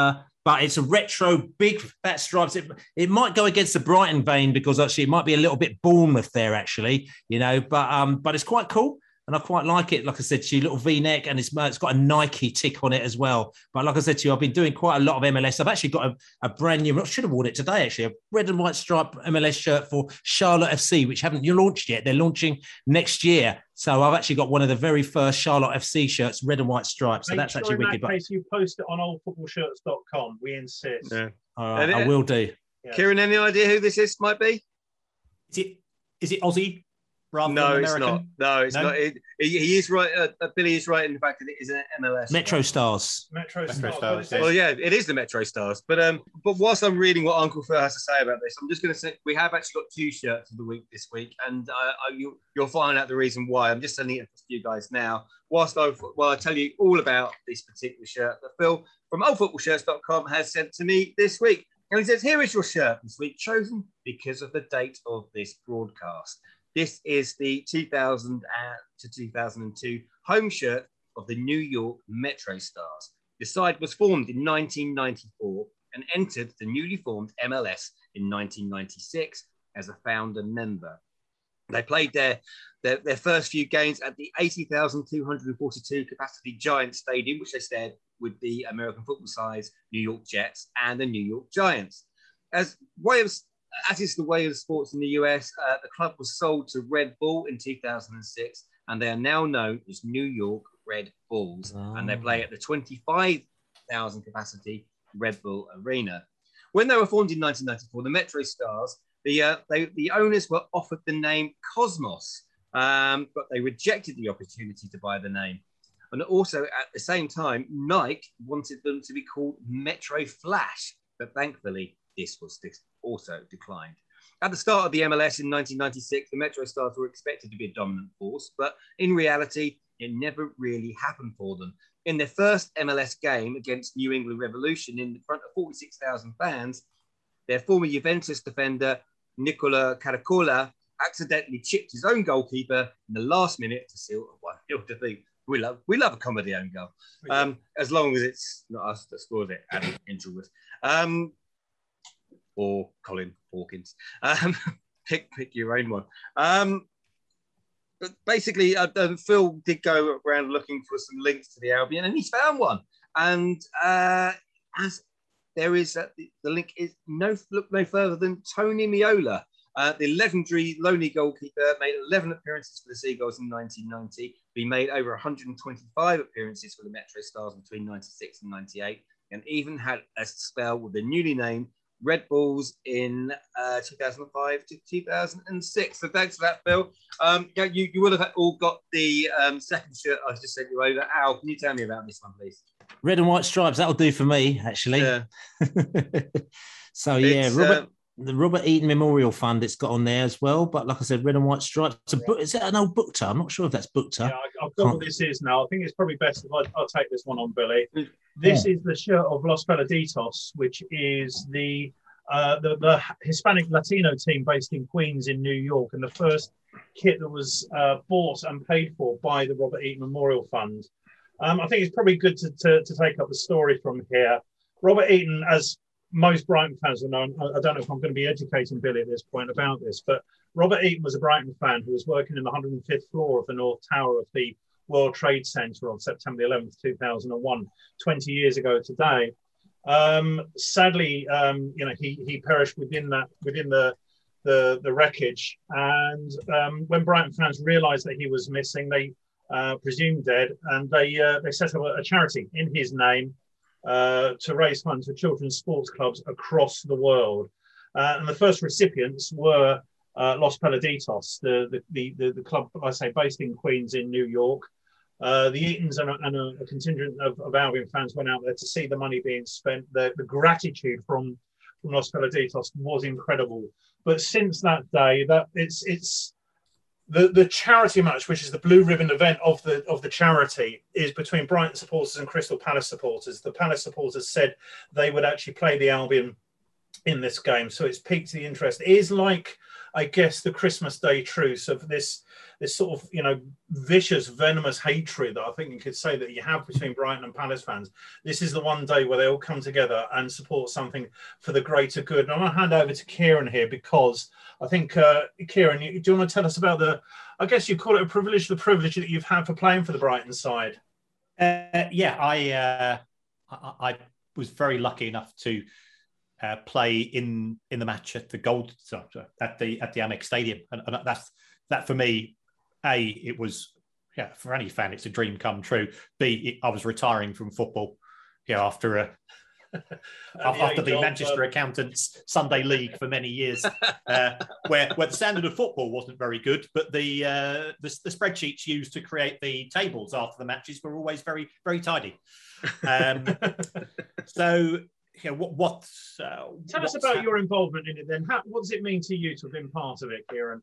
but it's a retro, big fat stripes. It, it might go against the Brighton vein because actually it might be a little bit Bournemouth there, actually, you know, but um, but it's quite cool. And I quite like it. Like I said to you, little V-neck, and it's, it's got a Nike tick on it as well. But like I said to you, I've been doing quite a lot of M L S. I've actually got a, a brand new, I should have worn it today, actually, a red and white stripe M L S shirt for Charlotte F C, which haven't launched yet. They're launching next year. So I've actually got one of the very first Charlotte F C shirts, red and white stripes. So Make that's sure actually in wicked. that case, you post it on old football shirts dot com. We insist. Yeah. All right, I will do. Yeah. Kieran, any idea who this is might be? Is it is it Aussie rather No, than it's American? not. No, it's No? not. It, he, he is right. Uh, Billy is right in the fact that it is an M L S. Metro Stars. Metro, Metro Stars. Stars, What is it? Well, yeah, it is the Metro Stars. But um, but whilst I'm reading what Uncle Phil has to say about this, I'm just going to say we have actually got two shirts of the week this week, and uh, I, you, you'll find out the reason why. I'm just sending it to you guys now. Whilst I, well, I tell you all about this particular shirt that Phil from old football shirts dot com has sent to me this week, and he says, "Here is your shirt this week, chosen because of the date of this broadcast. This is the two thousand to two thousand two home shirt of the New York Metro Stars. The side was formed in nineteen ninety-four and entered the newly formed M L S in nineteen ninety-six as a founder member. They played their, their, their first few games at the eighty thousand two hundred forty-two capacity Giants Stadium, which they said would be American football size New York Jets and the New York Giants. As way of As is the way of sports in the U S, uh, the club was sold to Red Bull in two thousand six, and they are now known as New York Red Bulls, oh. and they play at the twenty-five thousand capacity Red Bull Arena. When they were formed in nineteen ninety-four, the Metro Stars, the uh, they, the owners were offered the name Cosmos, um, but they rejected the opportunity to buy the name. And also at the same time, Nike wanted them to be called Metro Flash, but thankfully this was also declined. At the start of the M L S in nineteen ninety-six, the Metro Stars were expected to be a dominant force, but in reality, it never really happened for them. In their first M L S game against New England Revolution in front of forty-six thousand fans, their former Juventus defender, Nicola Caracola, accidentally chipped his own goalkeeper in the last minute to seal a one nil defeat. We love, we love a comedy own goal, um, as long as it's not us that scores it, Adam Ingelwood. Um, or Colin Hawkins. Um, pick pick your own one. Um, but basically, uh, uh, Phil did go around looking for some links to the Albion, and he's found one. And uh, as there is, uh, the, the link is no look no further than Tony Meola, uh, the legendary lonely goalkeeper, made eleven appearances for the Seagulls in nineteen ninety. He made over one hundred twenty-five appearances for the Metro Stars between ninety-six and ninety-eight, and even had a spell with the newly named Red Bulls in uh, two thousand five to two thousand six. So thanks for that, Phil. Um, you, you will have all got the um, second shirt I just sent you over. Al, can you tell me about this one, please? Red and white stripes, that'll do for me, actually. Yeah. So, yeah, it's, Robert, uh, the Robert Eaton Memorial Fund, it's got on there as well. But like I said, red and white stripes. It's a book, is it an old Bookter? I'm not sure if that's Bookter. Yeah, I've got what this is now. I think it's probably best if I, I'll take this one on, Billy. This yeah. is the shirt of Los Peladitos, which is the Uh, the, the Hispanic Latino team based in Queens in New York, and the first kit that was uh, bought and paid for by the Robert Eaton Memorial Fund. Um, I think it's probably good to, to, to take up the story from here. Robert Eaton, as most Brighton fans will know, I don't know if I'm going to be educating Billy at this point about this, but Robert Eaton was a Brighton fan who was working in the one hundred fifth floor of the North Tower of the World Trade Center on September eleventh, two thousand one, twenty years ago today. Um, sadly, um, you know, he he perished within that within the the, the wreckage. And um, when Brighton fans realised that he was missing, they uh, presumed dead, and they uh, they set up a, a charity in his name uh, to raise funds for children's sports clubs across the world. Uh, and the first recipients were uh, Los Peladitos, the the, the the the club, I say, based in Queens in New York. Uh, the Eatons and, a, and a, a contingent of, of Albion fans went out there to see the money being spent. The, the gratitude from, from Los Peladitos was incredible. But since that day, that it's it's the, the charity match, which is the blue ribbon event of the of the charity, is between Brighton supporters and Crystal Palace supporters. The Palace supporters said they would actually play the Albion in this game, so it's piqued the interest. It is like I guess, the Christmas Day truce of this this sort of, you know, vicious, venomous hatred that I think you could say that you have between Brighton and Palace fans. This is the one day where they all come together and support something for the greater good. And I'm going to hand over to Kieran here because I think, uh, Kieran, you, do you want to tell us about the, I guess you call it a privilege, the privilege that you've had for playing for the Brighton side? Uh, yeah, I, uh, I I was very lucky enough to uh, play in in the match at the Gold at the at the Amex Stadium, and, and that's that for me. A, it was, yeah, for any fan, it's a dream come true. B, it, I was retiring from football, yeah, after a after the Manchester Accountants Sunday League for many years, uh, where where the standard of football wasn't very good, but the, uh, the the spreadsheets used to create the tables after the matches were always very very tidy. Um, so. Yeah, what? what uh, Tell us about happened? your involvement in it. Then, How, what does it mean to you to have been part of it, Kieran?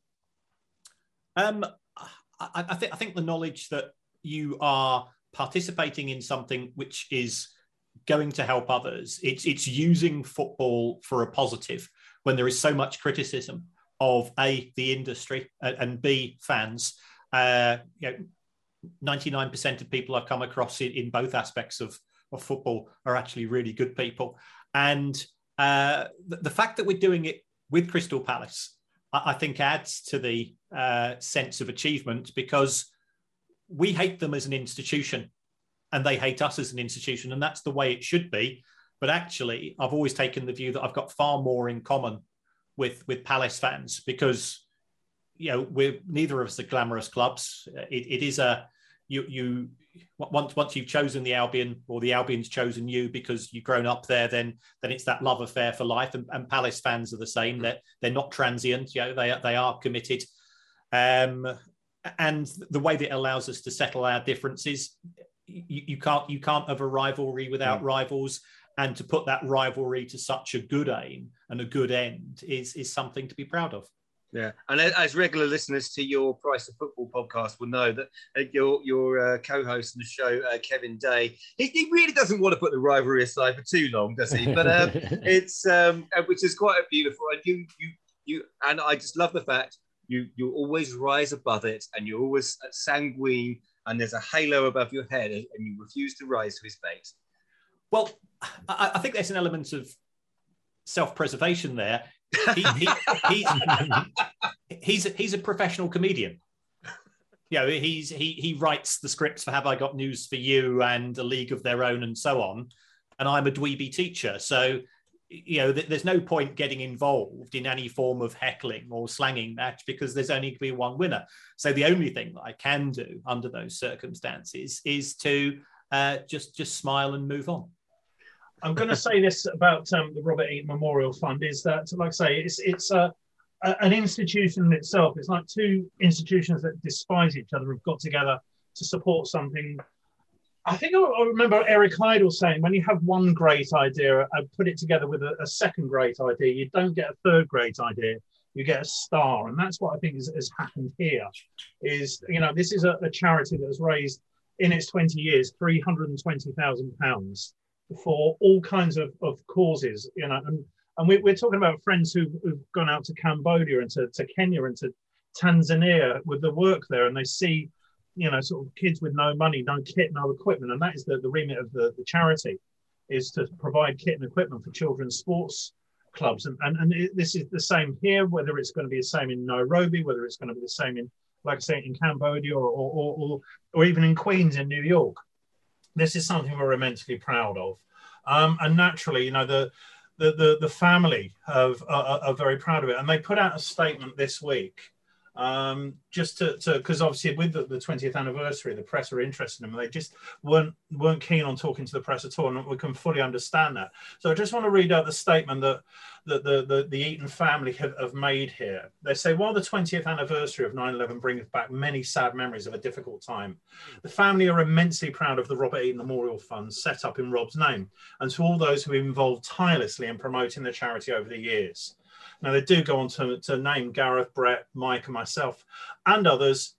Um, I, I think I think the knowledge that you are participating in something which is going to help others. It's it's using football for a positive when there is so much criticism of A, the industry, and, and B, fans. Uh, you know, ninety-nine percent of people I've come across in, in both aspects of, of football are actually really good people. And uh, the, the fact that we're doing it with Crystal Palace, I, I think adds to the uh, sense of achievement, because we hate them as an institution and they hate us as an institution. And that's the way it should be. But actually, I've always taken the view that I've got far more in common with, with Palace fans, because, you know, we're neither of us are glamorous clubs. It, it is a, you, you, once, once you've chosen the Albion, or the Albion's chosen you because you've grown up there, then, then it's that love affair for life. And, and Palace fans are the same. They're, they're not transient. You know, they, they are committed. Um, and the way that it allows us to settle our differences, you, you can't, you can't have a rivalry without mm. rivals. And to put that rivalry to such a good aim and a good end is, is something to be proud of. Yeah, and as regular listeners to your Price of Football podcast will know, that your your uh, co-host on the show, uh, Kevin Day, he, he really doesn't want to put the rivalry aside for too long, does he? But um, it's um, which is quite beautiful. And you you you and I just love the fact you you always rise above it, and you're always sanguine, and there's a halo above your head, and you refuse to rise to his fate. Well, I, I think there's an element of self-preservation there. He, he, he's, he's, he's a professional comedian. You know, he's, he, he writes the scripts for Have I Got News for You and A League of Their Own and so on. And I'm a dweeby teacher. So, you know, th- there's no point getting involved in any form of heckling or slanging match, because there's only going to be one winner. So the only thing that I can do under those circumstances is to uh, just, just smile and move on. I'm going to say this about um, the Robert Eaton Memorial Fund, is that, like I say, it's it's uh, a, an institution in itself. It's like two institutions that despise each other have got together to support something. I think I, I remember Eric Idle saying, when you have one great idea and put it together with a, a second great idea, you don't get a third great idea, you get a star. And that's what I think is, has happened here. Is, you know, this is a, a charity that has raised, in its twenty years, three hundred twenty thousand pounds. For all kinds of, of causes, you know, and, and we, we're talking about friends who've, who've gone out to Cambodia and to, to Kenya and to Tanzania with the work there, and they see, you know, sort of kids with no money, no kit, no equipment, and that is the, the remit of the, the charity, is to provide kit and equipment for children's sports clubs, and and, and it, this is the same here, whether it's going to be the same in Nairobi, whether it's going to be the same in, like I say, in Cambodia, or or or, or even in Queens in New York. This is something we're immensely proud of. Um, and naturally, you know, the the the, the family have, uh, are very proud of it. And they put out a statement this week, um, just to, because obviously with the, the twentieth anniversary, the press are interested in them. They just weren't weren't keen on talking to the press at all, and we can fully understand that. So I just want to read out the statement that, that the, the, the Eaton family have, have made here. They say, while the twentieth anniversary of nine eleven brings back many sad memories of a difficult time, the family are immensely proud of the Robert Eaton Memorial Fund set up in Rob's name, and to all those who involved tirelessly in promoting the charity over the years. Now, they do go on to, to name Gareth, Brett, Mike and myself and others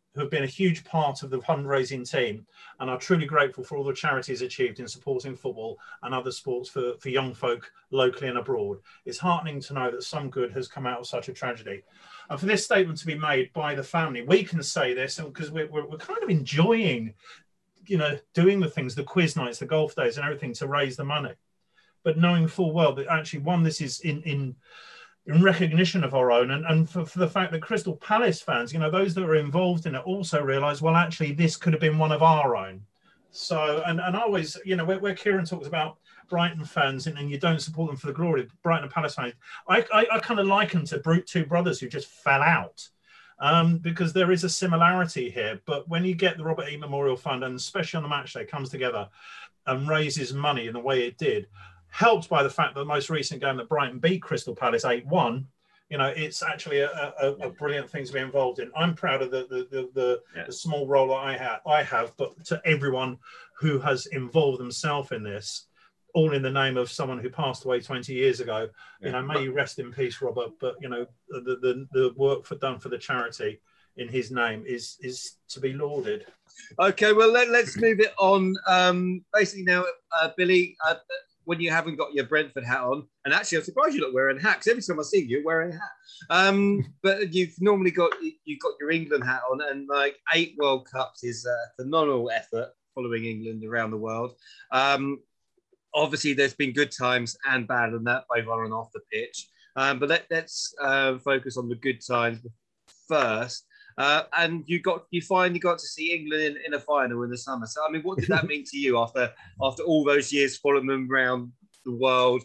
who have been a huge part of the fundraising team and are truly grateful for all the charities achieved in supporting football and other sports for, for young folk locally and abroad. It's heartening to know that some good has come out of such a tragedy. And for this statement to be made by the family, we can say this because we're, we're, we're kind of enjoying, you know, doing the things, the quiz nights, the golf days and everything to raise the money. But knowing full well that actually, one, this is in... in in recognition of our own, and, and for, for the fact that Crystal Palace fans, you know, those that are involved in it also realise, well, actually, this could have been one of our own. So, and, and I always, you know, where, where Kieran talks about Brighton fans and, and you don't support them for the glory, Brighton and Palace fans, I, I, I kind of liken to brute two brothers who just fell out um, because there is a similarity here. But when you get the Robert E. Memorial Fund, and especially on the match day, comes together and raises money in the way it did, helped by the fact that the most recent game that Brighton beat Crystal Palace eight one, you know, it's actually a, a, a brilliant thing to be involved in. I'm proud of the the, the, the, yeah. the small role that I have, I have, but to everyone who has involved themselves in this, all in the name of someone who passed away twenty years ago, yeah. you know, may you rest in peace, Robert. But, you know, the, the, the work for, done for the charity in his name is is to be lauded. Okay, well, let, let's move it on. Um, basically now, uh, Billy... Uh, when you haven't got your Brentford hat on, and actually I'm surprised you're not wearing a hat, because every time I see you, you're wearing a hat. Um, but you've normally got you've got your England hat on, and like eight World Cups is a phenomenal effort following England around the world. Um, obviously, there's been good times and bad on that, both on and off the pitch. Um, but let, let's uh, focus on the good times first. Uh, and you got you finally got to see England in, in a final in the summer. So, I mean, what did that mean to you after after all those years following them around the world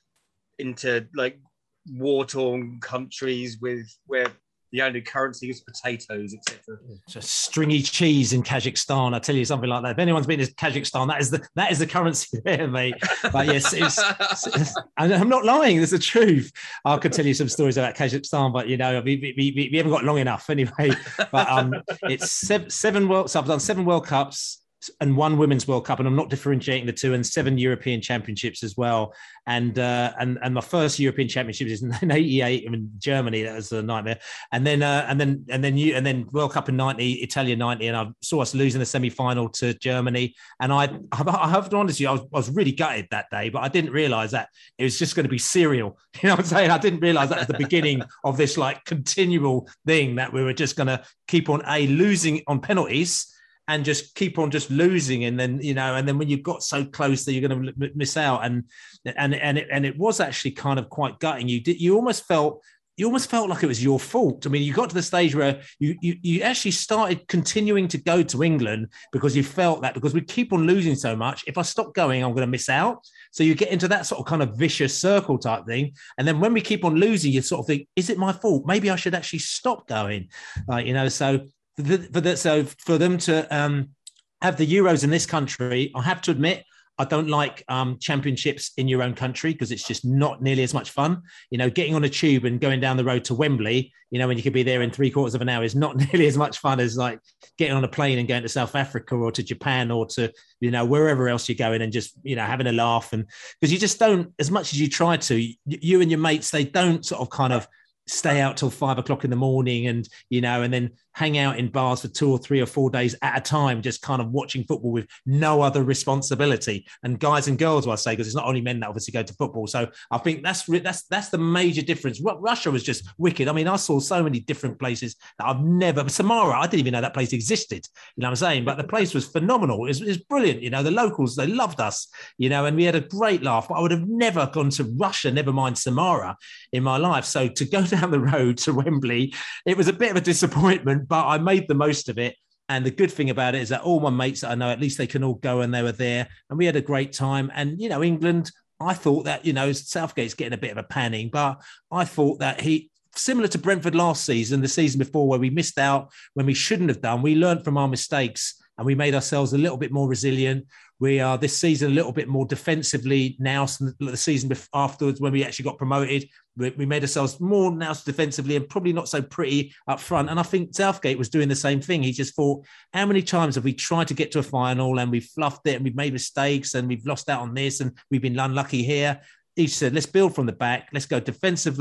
into like war-torn countries with where the only currency is potatoes, et cetera. Just stringy cheese in Kazakhstan. I tell you something like that. If anyone's been to Kazakhstan, that is the that is the currency there, mate. But yes, it's, it's, I'm not lying. It's the truth. I could tell you some stories about Kazakhstan, but you know, we, we, we, we haven't got long enough anyway. But um, it's seven, seven World. So I've done seven World Cups and one Women's World Cup, and I'm not differentiating the two, and seven European Championships as well. And uh, and and my first European Championship is in eighty-eight in Germany. That was a nightmare. And then uh, and then and then you and then World Cup in ninety, Italia ninety, and I saw us losing the semi-final to Germany. And I I have to be honest with you, I was, I was really gutted that day, but I didn't realise that it was just going to be serial. You know what I'm saying? I didn't realise that was the beginning of this like continual thing that we were just going to keep on a losing on penalties. And just keep on just losing, and then you know, and then when you got so close that you're going to miss out, and and and it and it was actually kind of quite gutting. You did, you almost felt, you almost felt like it was your fault. I mean, you got to the stage where you you you actually started continuing to go to England because you felt that because we keep on losing so much. If I stop going, I'm going to miss out. So you get into that sort of kind of vicious circle type thing, and then when we keep on losing, you sort of think, is it my fault? Maybe I should actually stop going. Like you know, so. For the, so for them to um, have the Euros in this country, I have to admit, I don't like um, championships in your own country because it's just not nearly as much fun. You know, getting on a tube and going down the road to Wembley, you know, when you could be there in three quarters of an hour is not nearly as much fun as like getting on a plane and going to South Africa or to Japan or to, you know, wherever else you're going and just, you know, having a laugh. And because you just don't, as much as you try to, you and your mates, they don't sort of kind of stay out till five o'clock in the morning and, you know, and then hang out in bars for two or three or four days at a time, just kind of watching football with no other responsibility. And guys and girls, I say, because it's not only men that obviously go to football. So I think that's that's that's the major difference. Russia was just wicked. I mean, I saw so many different places that I've never, Samara, I didn't even know that place existed. You know what I'm saying? But the place was phenomenal. It was, it was brilliant. You know, the locals, they loved us, you know, and we had a great laugh. But I would have never gone to Russia, never mind Samara, in my life. So to go down the road to Wembley, it was a bit of a disappointment, but I made the most of it. And the good thing about it is that all my mates that I know, at least they can all go, and they were there and we had a great time. And, you know, England, I thought that, you know, Southgate's getting a bit of a panning, but I thought that he, similar to Brentford last season, the season before, where we missed out when we shouldn't have done, we learned from our mistakes and we made ourselves a little bit more resilient. We are this season a little bit more defensively now than the season afterwards when we actually got promoted. We, we made ourselves more now defensively and probably not so pretty up front. And I think Southgate was doing the same thing. He just thought, how many times have we tried to get to a final and we've fluffed it and we've made mistakes and we've lost out on this and we've been unlucky here? He said, let's build from the back. Let's go defensively,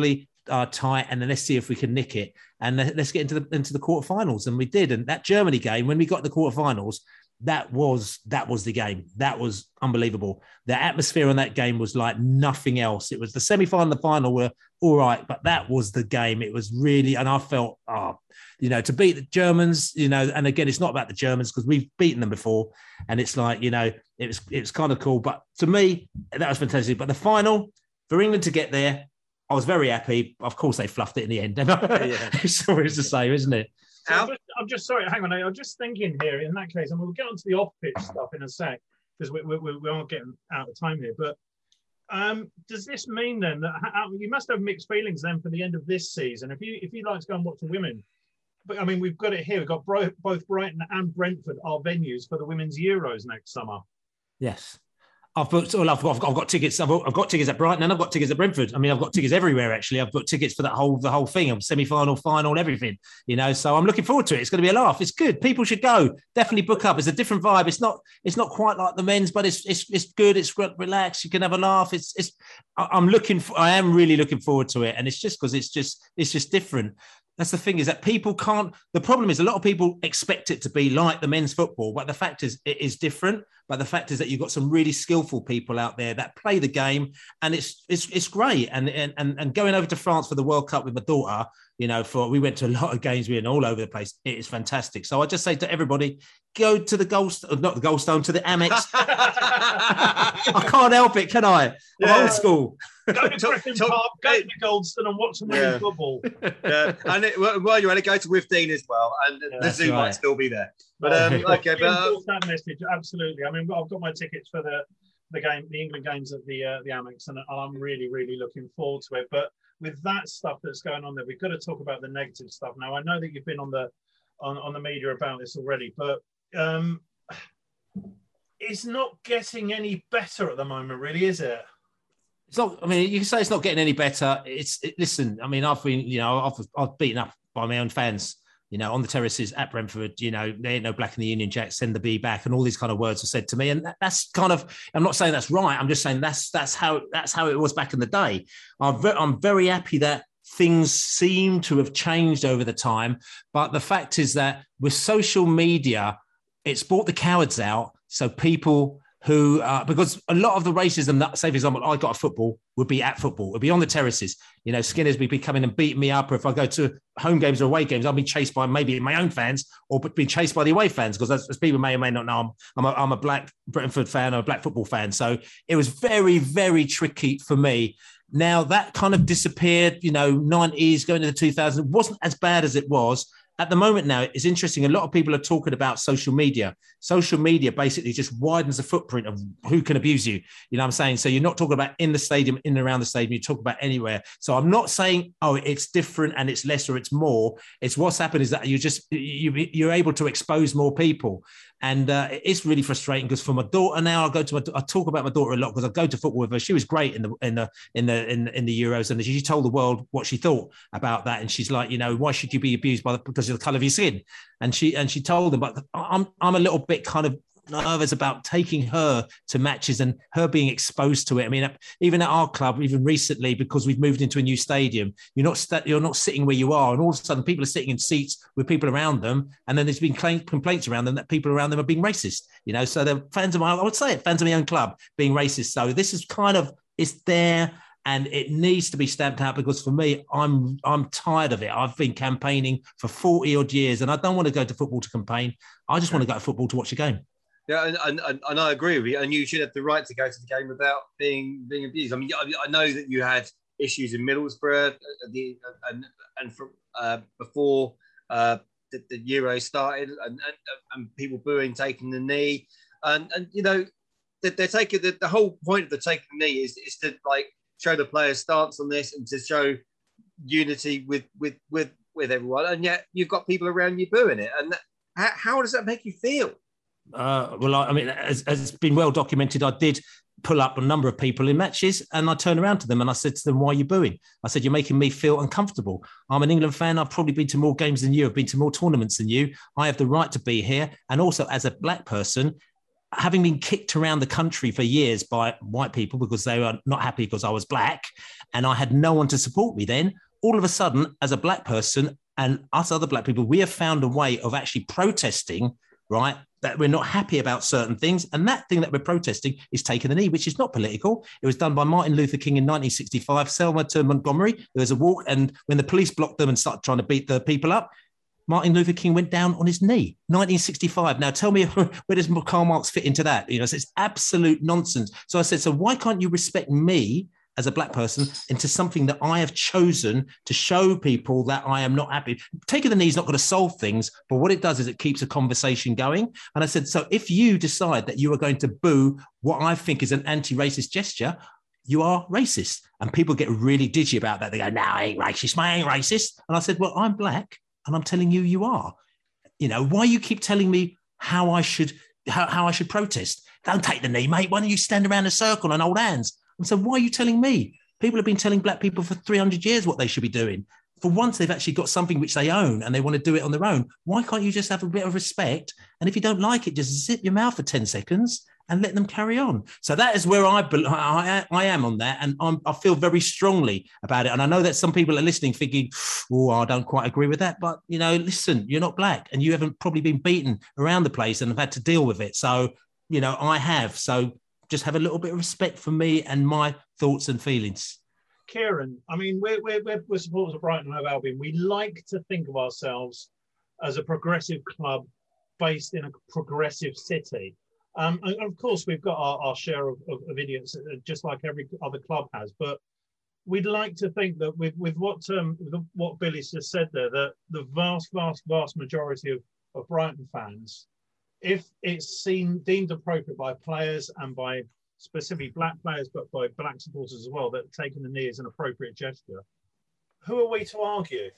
are tight, and then let's see if we can nick it, and let's get into the into the quarterfinals. And we did. And that Germany game, when we got the quarterfinals, that was that was the game. That was unbelievable. The atmosphere on that game was like nothing else. It was the semi-final and the final were all right, but that was the game. It was really, and I felt, oh, you know, to beat the Germans, you know, and again, it's not about the Germans because we've beaten them before, and it's like, you know, it was it was kind of cool. But to me, that was fantastic. But the final, for England to get there, I was very happy. Of course, they fluffed it in the end. Yeah. It's always the same, isn't it? So I'm, just, I'm just sorry, hang on. I'm just thinking here in that case, and we'll get onto the off-pitch stuff in a sec because we, we, we are getting out of time here. But um, does this mean then that how, you must have mixed feelings then for the end of this season? If you if you'd like to go and watch the women, but I mean, we've got it here. We've got bro, both Brighton and Brentford are venues for the Women's Euros next summer. Yes. I've booked. Well, I've got, I've got tickets. I've, I've got tickets at Brighton and I've got tickets at Brentford. I mean, I've got tickets everywhere. Actually, I've got tickets for that whole the whole thing. I'm semi-final, final, everything. You know, so I'm looking forward to it. It's going to be a laugh. It's good. People should go. Definitely book up. It's a different vibe. It's not. It's not quite like the men's, but it's it's it's good. It's relaxed. You can have a laugh. It's it's. I'm looking. For, I am really looking forward to it, and it's just because it's just it's just different. That's the thing, is that people can't, the problem is a lot of people expect it to be like the men's football, but the fact is it is different. But the fact is that you've got some really skillful people out there that play the game, and it's it's it's great. And and and going over to France for the World Cup with my daughter, you know, for we went to a lot of games, we were all over the place. It is fantastic. So I just say to everybody, go to the Gold, not the Goldstone, to the Amex. I can't help it, can I? I'm yeah. old school. Go to Griffin Park, go to Goldstone and watch some women's yeah. football. Yeah. And it, while you're at it, go to Withdean as well, and yeah, the zoo right. might still be there. But um, okay, but uh, that message absolutely. I mean, I've got my tickets for the the game, the England games at the uh, the Amex, and I'm really, really looking forward to it. But with that stuff that's going on there, we've got to talk about the negative stuff. Now, I know that you've been on the on, on the media about this already, but um, it's not getting any better at the moment, really, is it? It's not. I mean, you can say it's not getting any better. It's it, listen. I mean, I've been, you know, I've I've beaten up by my own fans, you know, on the terraces at Brentford. You know, there ain't no black in the Union Jack. Send the B back, and all these kind of words were said to me. And that, that's kind of. I'm not saying that's right. I'm just saying that's that's how that's how it was back in the day. I'm very, I'm very happy that things seem to have changed over the time. But the fact is that with social media, it's brought the cowards out. So people who, uh, because a lot of the racism that, say, for example, I got at football would be at football, would be on the terraces. You know, Skinners would be coming and beating me up. Or if I go to home games or away games, I'll be chased by maybe my own fans or be chased by the away fans. Because as, as people may or may not know, I'm, I'm, a, I'm a black Brentford fan or a black football fan. So it was very, very tricky for me. Now that kind of disappeared, you know, nineties going to the two thousands. It wasn't as bad as it was. At the moment now, it's interesting. A lot of people are talking about social media. Social media basically just widens the footprint of who can abuse you. You know what I'm saying? So you're not talking about in the stadium, in and around the stadium. You talk about anywhere. So I'm not saying, oh, it's different and it's less or it's more. It's what's happened is that you just, you, you're able to expose more people. And uh, it's really frustrating because for my daughter now, I go to my, I talk about my daughter a lot because I go to football with her. She was great in the in the in the in, in the Euros, and she told the world what she thought about that. And she's like, you know, why should you be abused by the, because of the colour of your skin? And she and she told them, but I'm I'm a little bit kind of nervous about taking her to matches and her being exposed to it. I mean, even at our club, even recently, because we've moved into a new stadium, you're not st- you're not sitting where you are, and all of a sudden people are sitting in seats with people around them, and then there's been claim- complaints around them that people around them are being racist. You know, so they're fans of my, I would say it, fans of my own club being racist. So this is kind of, it's there. And it needs to be stamped out because for me, I'm I'm tired of it. I've been campaigning for forty odd years, and I don't want to go to football to campaign. I just want to go to football to watch a game. Yeah, and, and, and I agree with you. And you should have the right to go to the game without being being abused. I mean, I, I know that you had issues in Middlesbrough, the and and from uh, before uh, the, the Euro started, and, and and people booing, taking the knee, and and you know they're, they're taking the, the whole point of the taking the knee is is to like show the players' stance on this and to show unity with with with with everyone. And yet you've got people around you booing it, and that, how, how does that make you feel? Uh, well, I, I mean, as, as it's been well documented, I did pull up a number of people in matches and I turned around to them and I said to them, why are you booing? I said, you're making me feel uncomfortable. I'm an England fan. I've probably been to more games than you. I've been to more tournaments than you. I have the right to be here. And also as a black person, having been kicked around the country for years by white people because they were not happy because I was black and I had no one to support me then, all of a sudden, as a black person and us other black people, we have found a way of actually protesting, right? That we're not happy about certain things. And that thing that we're protesting is taking the knee, which is not political. It was done by Martin Luther King in nineteen sixty-five, Selma to Montgomery. There was a walk, and when the police blocked them and started trying to beat the people up, Martin Luther King went down on his knee, nineteen sixty-five. Now tell me, where does Karl Marx fit into that? You know, so it's absolute nonsense. So I said, so why can't you respect me as a black person into something that I have chosen to show people that I am not happy? Taking the knee is not going to solve things, but what it does is it keeps a conversation going. And I said, so if you decide that you are going to boo what I think is an anti-racist gesture, you are racist. And people get really digi about that. They go, no, I ain't racist, I ain't racist. And I said, well, I'm black and I'm telling you, you are. You know, why you keep telling me how I should, how, how I should protest? Don't take the knee, mate. Why don't you stand around in a circle and hold hands? And so why are you telling me? People have been telling black people for three hundred years what they should be doing. For once, they've actually got something which they own and they want to do it on their own. Why can't you just have a bit of respect? And if you don't like it, just zip your mouth for ten seconds and let them carry on. So that is where I I, I am on that. And I'm, I feel very strongly about it. And I know that some people are listening thinking, oh, I don't quite agree with that. But, you know, listen, you're not black and you haven't probably been beaten around the place and have had to deal with it. So, you know, I have. So just have a little bit of respect for me and my thoughts and feelings. Kieran, I mean, we're, we're, we're, we're supporters of Brighton and Hove Albion. We like to think of ourselves as a progressive club based in a progressive city. Um, and of course, we've got our, our share of, of, of idiots, just like every other club has. But we'd like to think that with, with what um, with what Billy's just said there, that the vast, vast, vast majority of, of Brighton fans, if it's seen deemed appropriate by players and by specifically black players, but by black supporters as well, that taking the knee is an appropriate gesture, who are we to argue?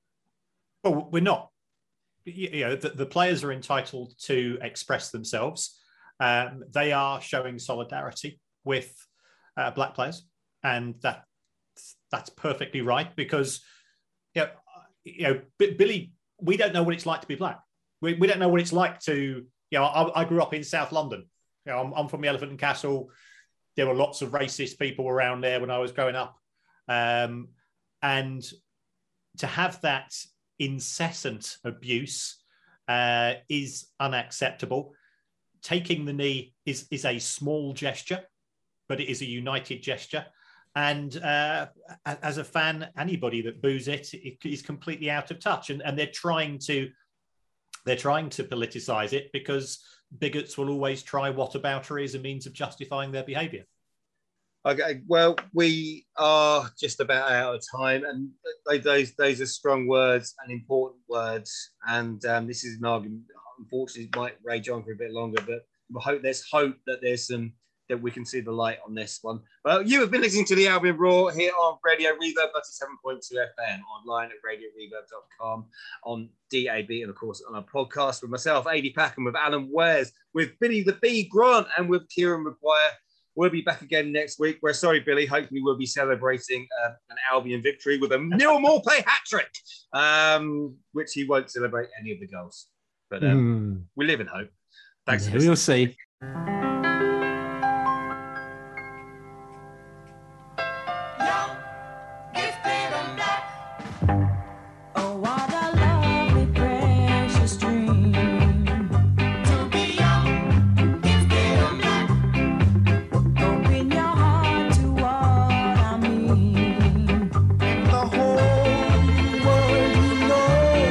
Well, we're not. You know, the, the players are entitled to express themselves. Um, they are showing solidarity with uh, black players, and that that's perfectly right because, you know, you know, Billy, we don't know what it's like to be black. We, we don't know what it's like to, you know, I, I grew up in South London. You know, I'm, I'm from the Elephant and Castle. There were lots of racist people around there when I was growing up. Um, and to have that incessant abuse uh, is unacceptable. Taking the knee is, is a small gesture, but it is a united gesture. And uh, as a fan, anybody that boos it, it is completely out of touch. And, and they're trying to they're trying to politicize it because bigots will always try whataboutery as a means of justifying their behaviour. Okay, well, we are just about out of time, and those those are strong words and important words. And um, this is an argument. Unfortunately, it might rage on for a bit longer, but we hope there's hope that there's some that we can see the light on this one. Well, you have been listening to the Albion Roar here on Radio Reverb ninety-seven point two F M, online at radio reverb dot com, on D A B, and of course on our podcast with myself, Adi Packham, with Alan Wares, with Billy the Bee Grant, and with Kieran Maguire. We'll be back again next week. We're sorry, Billy. Hopefully, we'll be celebrating uh, an Albion victory with a Neil Maupay hat trick, um, which he won't celebrate any of the goals. But um, mm. we live in hope. Thanks. Yeah, we'll see.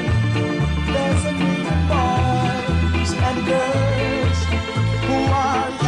Who are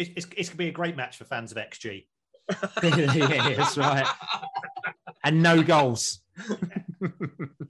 it's, it's, it's going to be a great match for fans of X G. Yeah, that's right. And no goals.